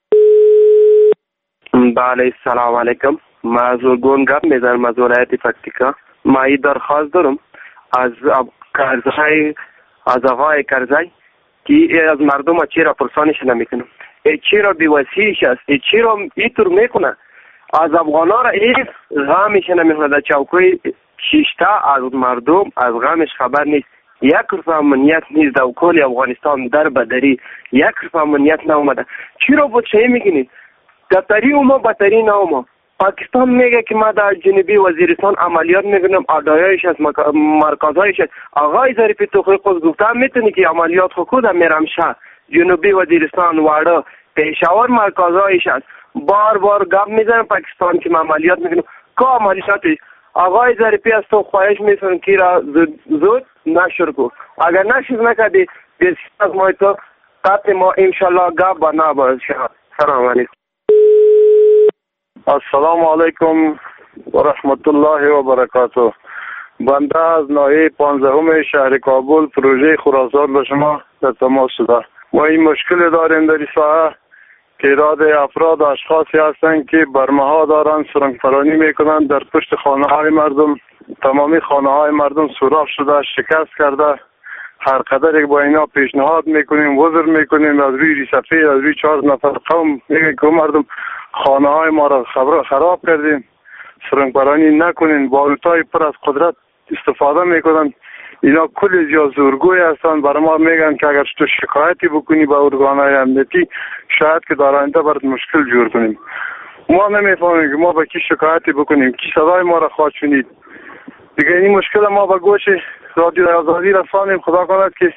بله سلام علیکم. معذورگون گپ میزنم از ولایت پکتیکا. ما این درخواست دارم از آقای کرزی که از مردم چرا پرسانش نمیکنم، چرا بی‌وسیش است، چرا اینطور میکنه از افغانا را ایف غمش نمیکنه. در چوکای شیشتا از مردم از غمش خبر نیست. یک رفع امنیت نیست در کل افغانستان در بدری یک رفع امنیت ناومده. چرا بود چه میگینید؟ دتری اوما بتری ناوما. پاکستان میگه که ما در جنوبی وزیرستان عملیات میکنم، آدایش از مرکزایش است. آقای ظریفی توخی خود گفته میتونی که عملیات خود میرمشه جنوبی وزیرستان وارد پیشاور مرکزایش است. بار بار گپ میزنم پاکستان که عملیات میکنم که عملیاتی. آقای ظریفی از تو خواهش میکنم که را زود نشر کو. اگر نشر نکردی بسیار از ما تو قطع ما انشالله گپ بنا باشه. سلام علیکم. السلام علیکم و رحمت الله و برکاته. بنده از ناحیه 15 شهر کابل پروژه خراسان به شما در تماس شده. ما این مشکل داریم در این ساحه که تعداد افراد اشخاصی هستند که برمها دارن سرنگ فرانی میکنن در پشت خانه های مردم. تمامی خانه های مردم سوراخ شده، شکست کرده. هر قدر با اینا پیشنهاد میکنیم، وزر میکنیم از روی ریسفه از روی 4 نفر قوم میگه که مردم خانه های ما را خراب کردیم، سرنگ فرانی نکنین. باروتای پر از قدرت استفاده میکنن. اینا کل جا زورگوی هستن. برای ما میگن که اگر تو شکایتی بکنی به ارگانهای امنیتی شاید که در آینده برات مشکل جور کنیم. ما نمیفهمیم که ما به کی شکایتی بکنیم، کی صدای ما را خواهد شنید. دیگه این مشکل ما به گوش رادیو آزادی رسانیم. خدا کند که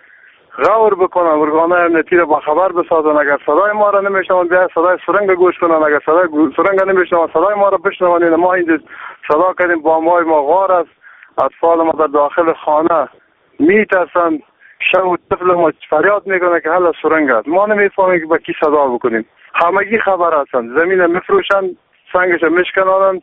غور بکنن، ارگانهای امنیتی را با خبر بسازن. اگر صدای ما را نمیشنون بیا صدای سرنگ گوش کنن، اگر صدای سرنگ نمیشنون صدای ما را بشنون. ما این صدا کردیم با ما غار است. اطفال ما در داخل خانه میترسن، شب و طفل ما فریاد میکنه که حالا سرنگ است. ما نمیفهمیم که با کی صدا بکنیم. همگی خبر هستند. زمین میفروشن، سنگش میشکنن.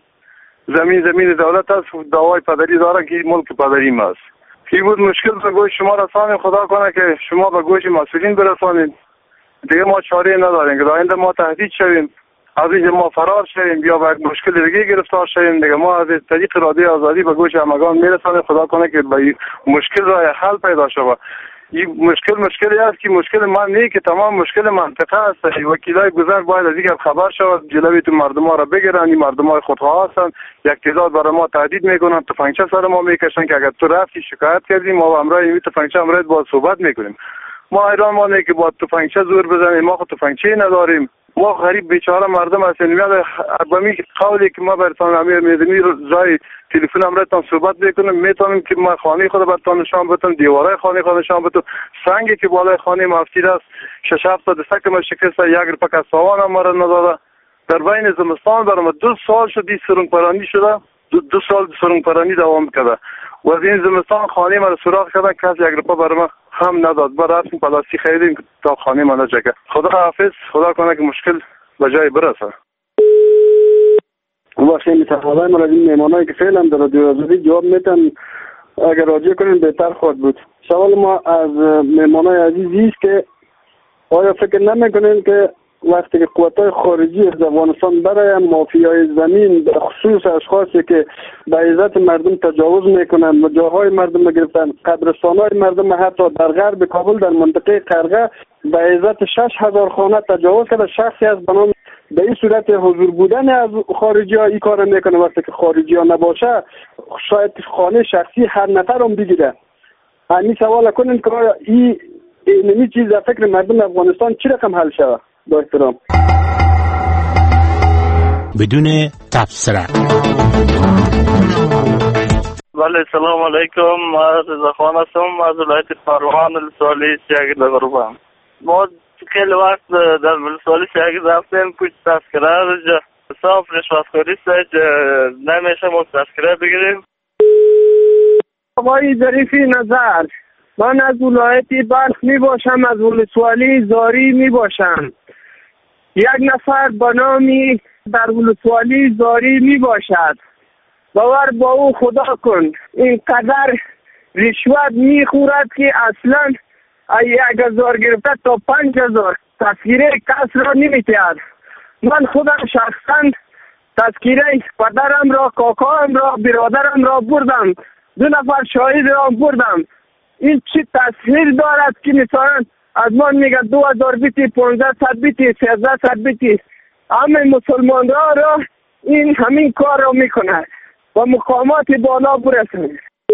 زمین دولت است. دعوای پدری دارن که ملک پدری ما است. این بود مشکل به گوش شما رسانیم. خدا کنه که شما به گوش مسئولین برسانید. دیگه ما چاره نداریم که آینده ما تهدید شویم، از اینجا ما فرار شویم یا به مشکل دیگه گرفتار شویم. دیگه ما از طریق رادیو آزادی به گوش همگان میرسانیم. خدا کنه که به مشکل راه حل پیدا شود. این مشکلی است که مشکل من نه که تمام مشکل منطقه است. وکیلای گذر باید از دیگر خبر شود، جلوی تو مردم ها را بگیرن. این مردم های خودخواه هستند. یک تعداد برای ما تهدید میکنن، تفنگچه سر ما میکشن که اگر تو رفتی شکایت کردیم ما با همراه این تفنگچه همراه با صحبت میکنیم. ما ایران ما نه که با تفنگچه زور بزنیم. ما خود تفنگچه نداریم. ما غریب بیچاره مردم هستیم. میاد اربمی قولی که ما برتان امیر میدونی جای تلفنم را تان صحبت بکنم، میتونم که ما خانه خود براتون نشان بدم، دیوارای خانه خود نشان بدم. سنگی که بالای خانه مفسید است 6-7 تا دستکم شکسته، یک رپک از ساوان هم مرا نداده. در بین زمستان برام 2 سال شد سرنگ پرانی شده، 2 سال سرنگ پرانی دوام کرده و از این زمستان خانه مرا سوراخ کردن، کس یک رپا برام هم نداد. بعد رفتیم پلاستیک خریدیم تا خانه من نجکه. خدا حافظ، خدا کنه که مشکل به جای برسه. و خیلی تقاضای من از این مهمانایی که فعلا در رادیو آزادی جواب میتن اگر راجع کنیم بهتر خواهد بود. سوال ما از مهمانای عزیزی است که آیا فکر نمیکنین که وقتی که قوت‌های خارجی از افغانستان برای مافیای زمین به خصوص اشخاصی که به عزت مردم تجاوز میکنن و جاهای مردم رو گرفتن، قبرستان‌های مردم حتی در غرب کابل در منطقه قرغه به عزت 6,000 خانه تجاوز کرده، شخصی از بنام به این صورت حضور بودن از خارجی ها این کار میکنه. وقتی که خارجی ها نباشه شاید خانه شخصی هر نفر هم بگیره. همین سوال کنیم که آیا این چیز در فکر مردم افغانستان چی رقم حل شود؟ با احترام. بدون تبصره. بله، سلام علیکم. من رضا خان هستم از ولایت پروان ولسوالی شاگرد غروبم. ما خیلی وقت در ولسوالی شاگرد رفتیم پشت تذکره صاف رشوتخوری است، نمیشه ما تذکره بگیریم. آقای ظریفی نظر، من از ولایت بلخ می باشم، از ولسوالی زاری می باشم. یک نفر به نامی در ولسوالی زاری می باشد. باور با او خدا کن، اینقدر رشوت می خورد که اصلا 1,000 گرفته تا 5,000 تذکیره کس را نمی تید. من خودم شخصا تذکیره پدرم را، کاکایم را، برادرم را بردم، 2 نفر شاهد را بردم. این چی تسهیل دارد که مثلا از من میگه 2,000 بیتی، 1,500 بیتی، 1,300 بیتی. همه مسلمان را این همین کار را میکنه و مقامات بالا برسند.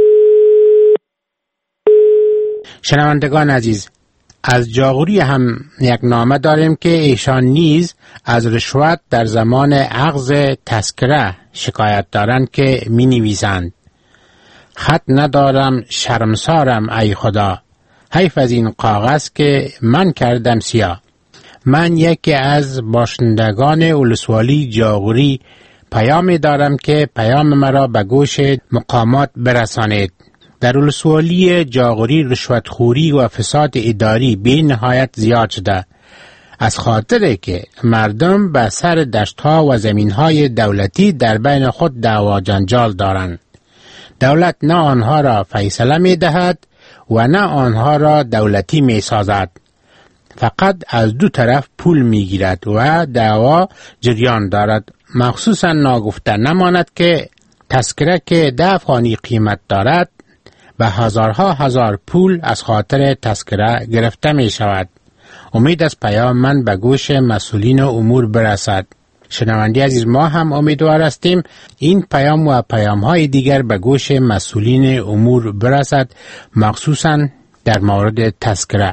شنوندگان عزیز، از جاغوری هم یک نامه داریم که ایشان نیز از رشوت در زمان اخذ تذکره شکایت دارند که می نویسند: خط ندارم شرمسارم ای خدا، حیف از این کاغذ که من کردم سیاه. من یکی از باشندگان ولسوالی جاغوری پیامی دارم که پیام مرا به گوش مقامات برسانید. در ولسوالی جاغوری رشوتخوری و فساد اداری بی نهایت زیاد شده، از خاطر که مردم به سر دشتها و زمینهای دولتی در بین خود دعوا جنجال دارند. دولت نه آنها را فیصله می دهد و نه آنها را دولتی می سازد. فقط از 2 طرف پول می گیرد و دعوا جریان دارد. مخصوصا ناگفته نماند که تذکره که 10 افغانی قیمت دارد به هزارها هزار پول از خاطر تذکره گرفته می شود. امید از پیام من به گوش مسئولین امور برسد. شنونده عزیز، ما هم امیدوار هستیم این پیام و پیام‌های دیگر به گوش مسئولین امور برسد، مخصوصاً در مورد تذکره.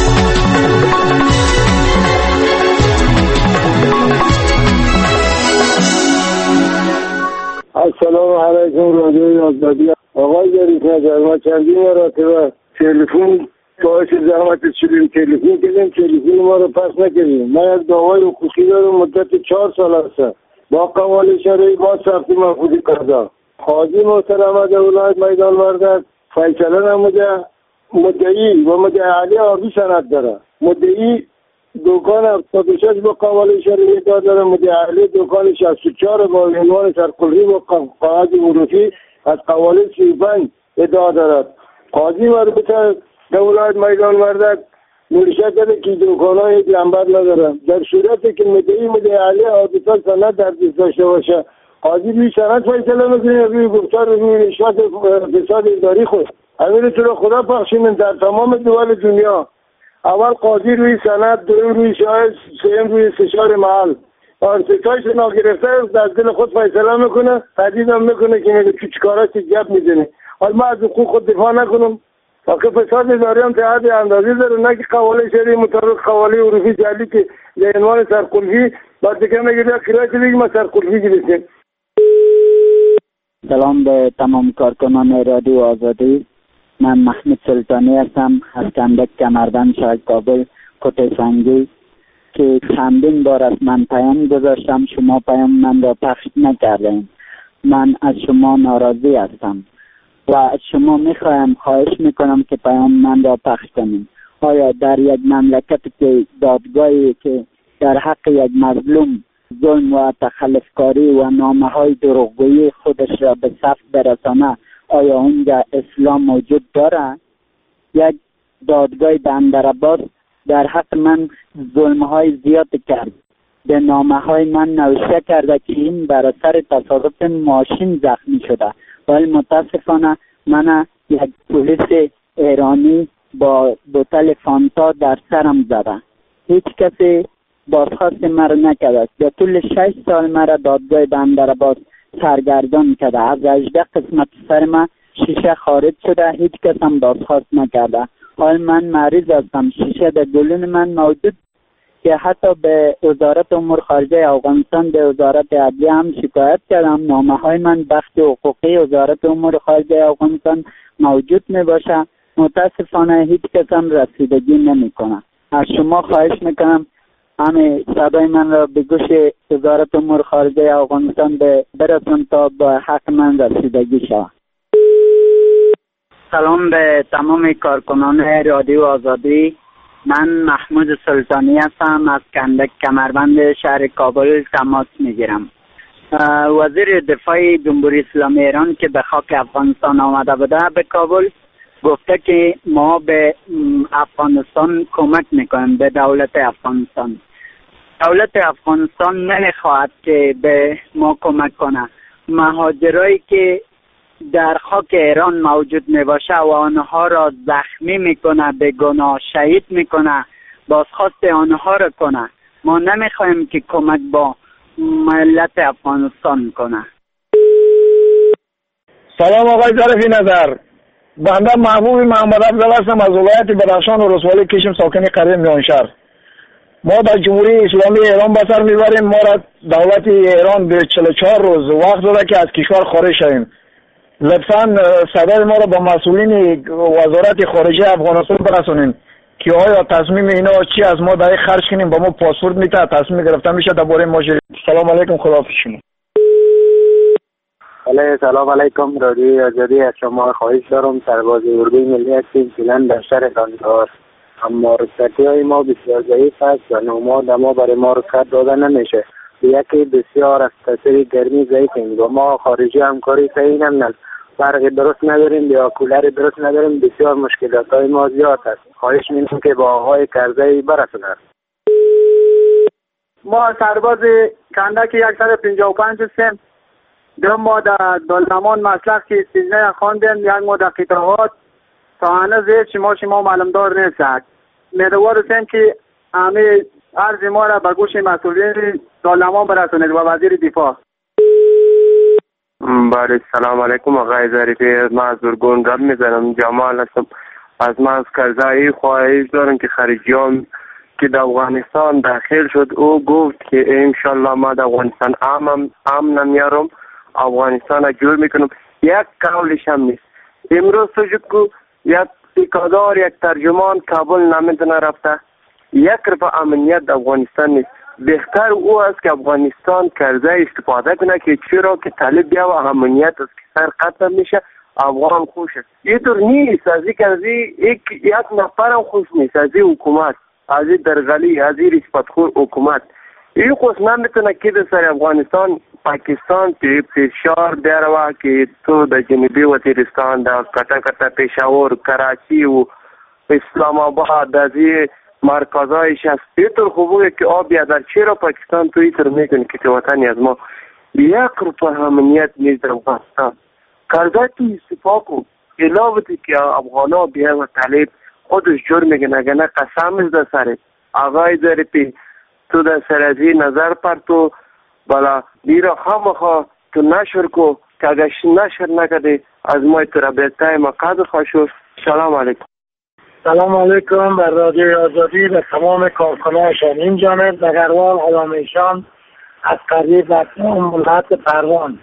السلام علیکم رادیوی آزادی. آقای ظریفی نظر، ما چندین مرتبه تلفن باعث زحمت شدیم، تلفن کردیم، تلفن ما رو پس نکردیم. من از دعوای حقوقی دارم، مدت 4 سال هست با قوالی شرعی با ثبت محفوظی قضا. قاضی محترم از ولایت میدان وردک فیصله نموده. مدعی و مدعی علی آبی سند داره. مدعی دکان 76 با قوالی شرعی ادعا داره، مدعی علی دکان 64 با عنوان سرقلعی و قواعد ورودی از قوالی 35 ادعا دارد. قاضی مربوطه دولت میدان وردک نوشته کرده که دکان‌های جنبر نداره. در صورتی که مدعی علی آبی‌سال سند در دست داشته باشه، قاضی روی سند فیصله میکنه، روی گفتار روی رشوت فساد اداری خود. همین طور خدا بخشید در تمام دول دنیا اول قاضی روی سند، دوم روی شاهد، سوم روی استشار محل. ارتکاش ناگرفته از دل خود فیصله میکنه، تهدید هم میکنه که میگه چیکارا چی گپ میزنی. حالا ما از حقوق خود دفاع نکنم. واقعا فساد اداری هم تحت اندازی داره، نه که قوالی شرعی مطابق قوالی عرفی جعلی که به عنوان سرقلفی بعد که میگه کرایه دیگه ما سرقلفی گرفتیم. سلام به تمام کارکنان رادیو آزادی. من محمود سلطانی هستم از کندک کمربند شهر کابل کوته سنگی که چندین بار از من پیام گذاشتم، شما پیام من را پخش نکردین. من از شما ناراضی هستم و از شما خواهش میکنم که پیام من را پخش کنیم. آیا در یک مملکت که دادگاهی که در حق یک مظلوم ظلم و تخلفکاری و نامه‌های دروغگویی خودش را به صف برسانه، آیا اونجا اسلام موجود داره؟ یک دادگاه بندرعباس در حق من ظلم‌های زیاد کرد، به نامه‌های من نوشته کرده که این بر اثر تصادف ماشین زخمی شده، ولی متاسفانه من یک پلیس ایرانی با بوتل فانتا در سرم زده. هیچ کسی بازخواست مرا نکرده. در طول 6 سال مرا دادگاه بندرعباس سرگردان کرده. از 18 قسمت سر من شیشه خارج شده، هیچ کس هم بازخواست نکرده. حال من مریض هستم، شیشه در گلون من موجود که حتی به وزارت امور خارجه افغانستان، به وزارت عدلیه هم شکایت کردم. نامه های من بخش حقوقی وزارت امور خارجه افغانستان موجود می باشه. متاسفانه هیچ کس هم رسیدگی نمی کنه. از شما خواهش میکنم همه صدای من را به گوش وزارت امور خارجه افغانستان برسون تا با حق من رسیدگی شود. سلام به تمام کارکنان رادیو آزادی. من محمود سلطانی هستم، از کندک کمربند شهر کابل تماس میگیرم. وزیر دفاع جمهوری اسلامی ایران که به خاک افغانستان آمده بوده به کابل گفته که ما به افغانستان کمک میکنیم، به دولت افغانستان. دولت افغانستان نمیخواهد که به ما کمک کنه. مهاجرایی که در خاک ایران موجود میباشه و آنها را زخمی میکنه، به گناه شهید میکنه، بازخواست آنها را کنه. ما نمیخوایم که کمک با ملت افغانستان کنه. سلام آقای ظریفی نظر. بنده محبوب محمد افضل هستم، از ولایت بدخشان و ولسوالی کشم، ساکن قریه میانشهر. ما در جمهوری اسلامی ایران به سر میبریم. ما را دولت ایران به 44 روز وقت داده که از کشور خارج شویم. لطفاً صدای ما را با مسئولین وزارت خارجه افغانستان برسونین که آیا تصمیم اینا چی از ما برای خرج کنیم، با ما پاسپورت میده، تصمیم گرفته میشه درباره ما. سلام علیکم، خداحافظ شما. سلام علیکم رادیو آزادی. از شما خواهش دارم سرباز اردوی ملی هستیم، فعلا در شهر قندهار. اما رخصتی های ما بسیار ضعیف است و ما برای ما رخصت داده نمیشه. یکی بسیار از تاثیر گرمی ضعیفیم و ما خارجی همکاری صحیح نمیدن، برق درست نداریم یا کولر درست نداریم. بسیار مشکلات های ما زیاد است. خواهش میکنم که با آقای کرزی برسونند. ما سرباز کندک 155 هستیم. دو ما در دلمان مسلخ که سیزنه خواندیم، یک ما در قطعات تا هنوز شما معلومدار نیست. میدوار هستیم که همه عرض ما را به گوش مسئولین دلمان برسونید و وزیر دفاع. بله سلام علیکم آقای ظریفی. من از ارگون رب میزنم، جمال هستم. از من از کرزی خواهش دارم که خارجیان که در افغانستان داخل شد، او گفت که انشالله ما در افغانستان امن میارم، افغانستان را جور میکنم. یک قولش هم نیست. امروز سجد کو یک پیکادار، یک ترجمان کابل نمیتونه رفته. یک رفع امنیت در افغانستان نیست. بهتر او است که افغانستان کرزی استفاده کنه که چرا که طالب بیا و امنیت از کشور قطع میشه، افغان خوش است. اینطور نیست. از یک نفر هم خوش نیست. از این حکومت، از این درغلی، از این رشوتخور حکومت. این خوش نمیتونه که در سر افغانستان پاکستان که فشار بیاره که تو در جنوبی وزیرستان، در کتا پشاور، کراچی و اسلام آباد، از این مرکزایش هست. اینطور خوبه که آبی در چرا پاکستان تو اینطور میکنه که تو وطنی از ما یک روپه امنیت نیست در افغانستان. کرزی تو استفا کن علاوه که افغانا بیا و طالب خودش جور میگه نگه قسم در سره. آقای ظریفی تو در سر از این نظر پر تو بالا دیرا خامخوا تو نشر کو که اگه نشر نکده از ما تو را بهتای مقاد خوشو. سلام علیکم. سلام علیکم بر رادیو آزادی و تمام کارکنانشان. این جانب نگروال علامیشان از قریه وطن ولایت پروان.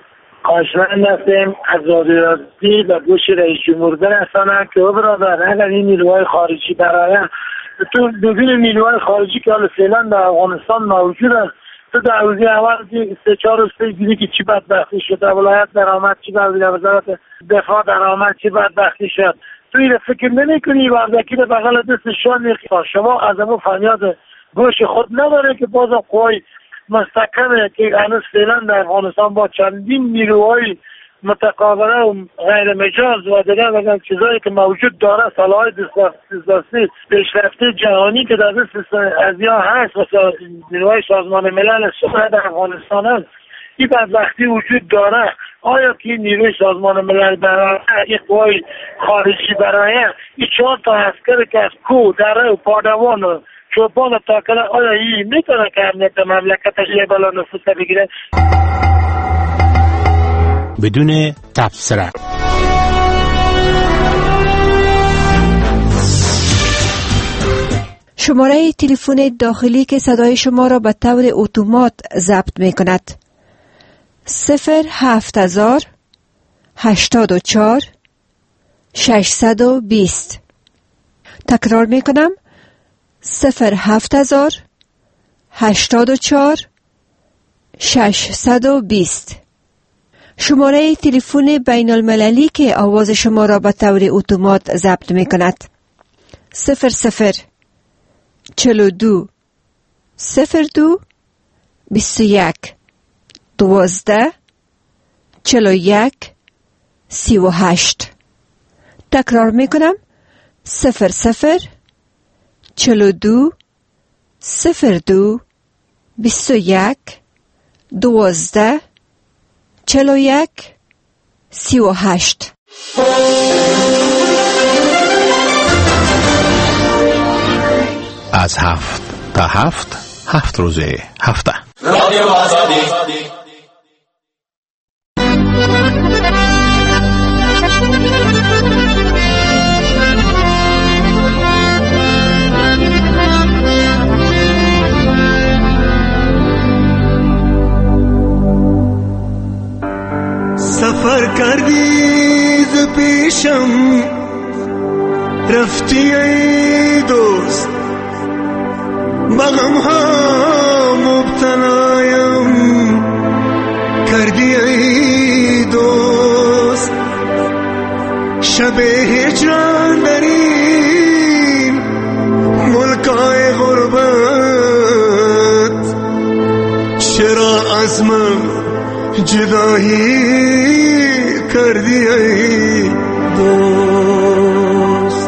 خواهشمند هستیم از رادیو به گوش رئیس جمهور برسانند که برادر اگر این نیروهای خارجی برآیند، تو بدون نیروهای خارجی که حالا فعلا در افغانستان موجود است، تو در روزی اول 3-4 روز دیدی که چی بدبختی شد، در ولایت درآمد چی در وزارت دفاع درآمد چی بدبختی شد. تو این فکر نمی کنی وردکی به بغل دستشان میخواه. شما از امو فریاد گوش خود نداره که بازم قوای مستحکمه که هنوز فعلا در افغانستان با چندین نیروهای متقابله و غیر مجاز و دیگر چیزایی که موجود داره، سلاح‌های دستی پیشرفته جهانی که در دست ازیا هست و نیروهای سازمان ملل صلح در افغانستان هست، این بدبختی وجود داره. آیا که نیروی سازمان ملل برای یک قوای خارجی برای این 4 تا عسکر که از کو دره و پادوان و چوپان و تاکله، آیا این میتونه که امنیت مملکت یه بلا نفوسه بگیره؟ بدون تبصره. شماره تلفن داخلی که صدای شما را به طور اتومات ضبط می کند 07000 84 620. تکرار می کنم 07000 84 620. شماره تلفن بین المللی که آواز شما را به طور اتومات ضبط می کند 00 42 02 21 12 41 38. تکرار می کنم 00 42 02 21 12 41 38. از 7 تا 7 روز هفته. رادیو آزادی. سفر کردی ز پیشم رفتی ای دوست، بغم ها مبتلایم کردی ای دوست. شب هجران در این ملکای غربت، چرا از من جدایی کردی ای دوست.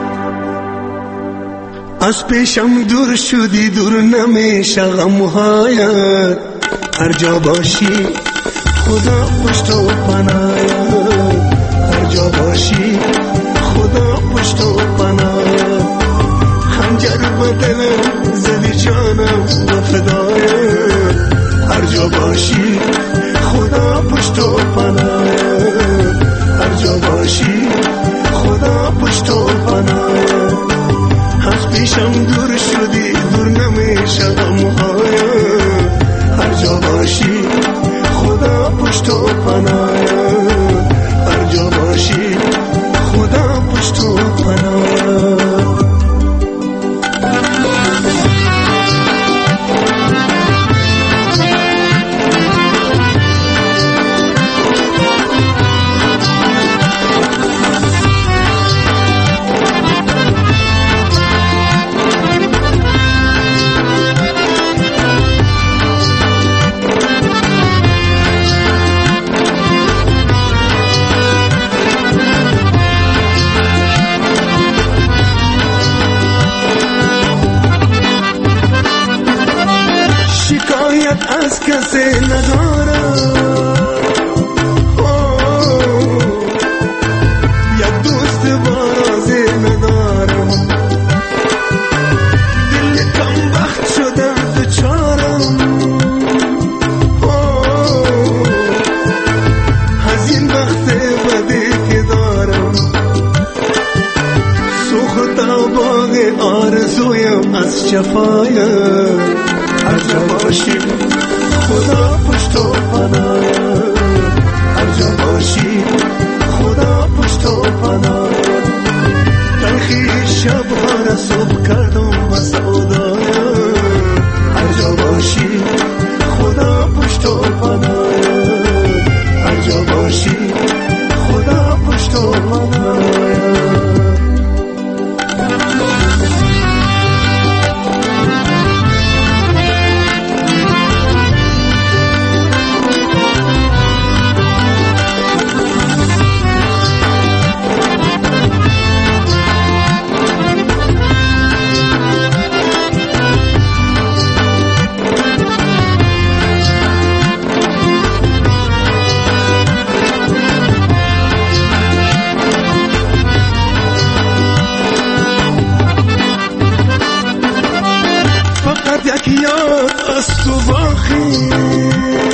از پیشم دور شدی، دور نمیشه غمهایت، هر جا باشی خدا پشت و پناهت، هر جا باشی خدا پشت و پناهت. خنجر بدلم زدی جانم و فدایت، هر جا باشی خدا پشت و پناهت، هر جا باشی خدا پشت و پناهت. از پیشم دور شدی، دور نمیشه غمهایت، هر جا باشی خدا پشت و پناهت، هر جا باشی خدا پشت و پناهت. از کسی ندارم، یک دوست بازی ندارم، دل کم وقت شدم دچارم، از این وقت بدی که دارم. سوختا باغ آرزویم از جفایم، هر جا باشی خدا پشت و پناهت، هر جا شبها را صبح کردم مسعودایا هر جا باشی خدا پشت و پنایا هر جا باشی خدا پشت و پنایا یک یاد از تو باقی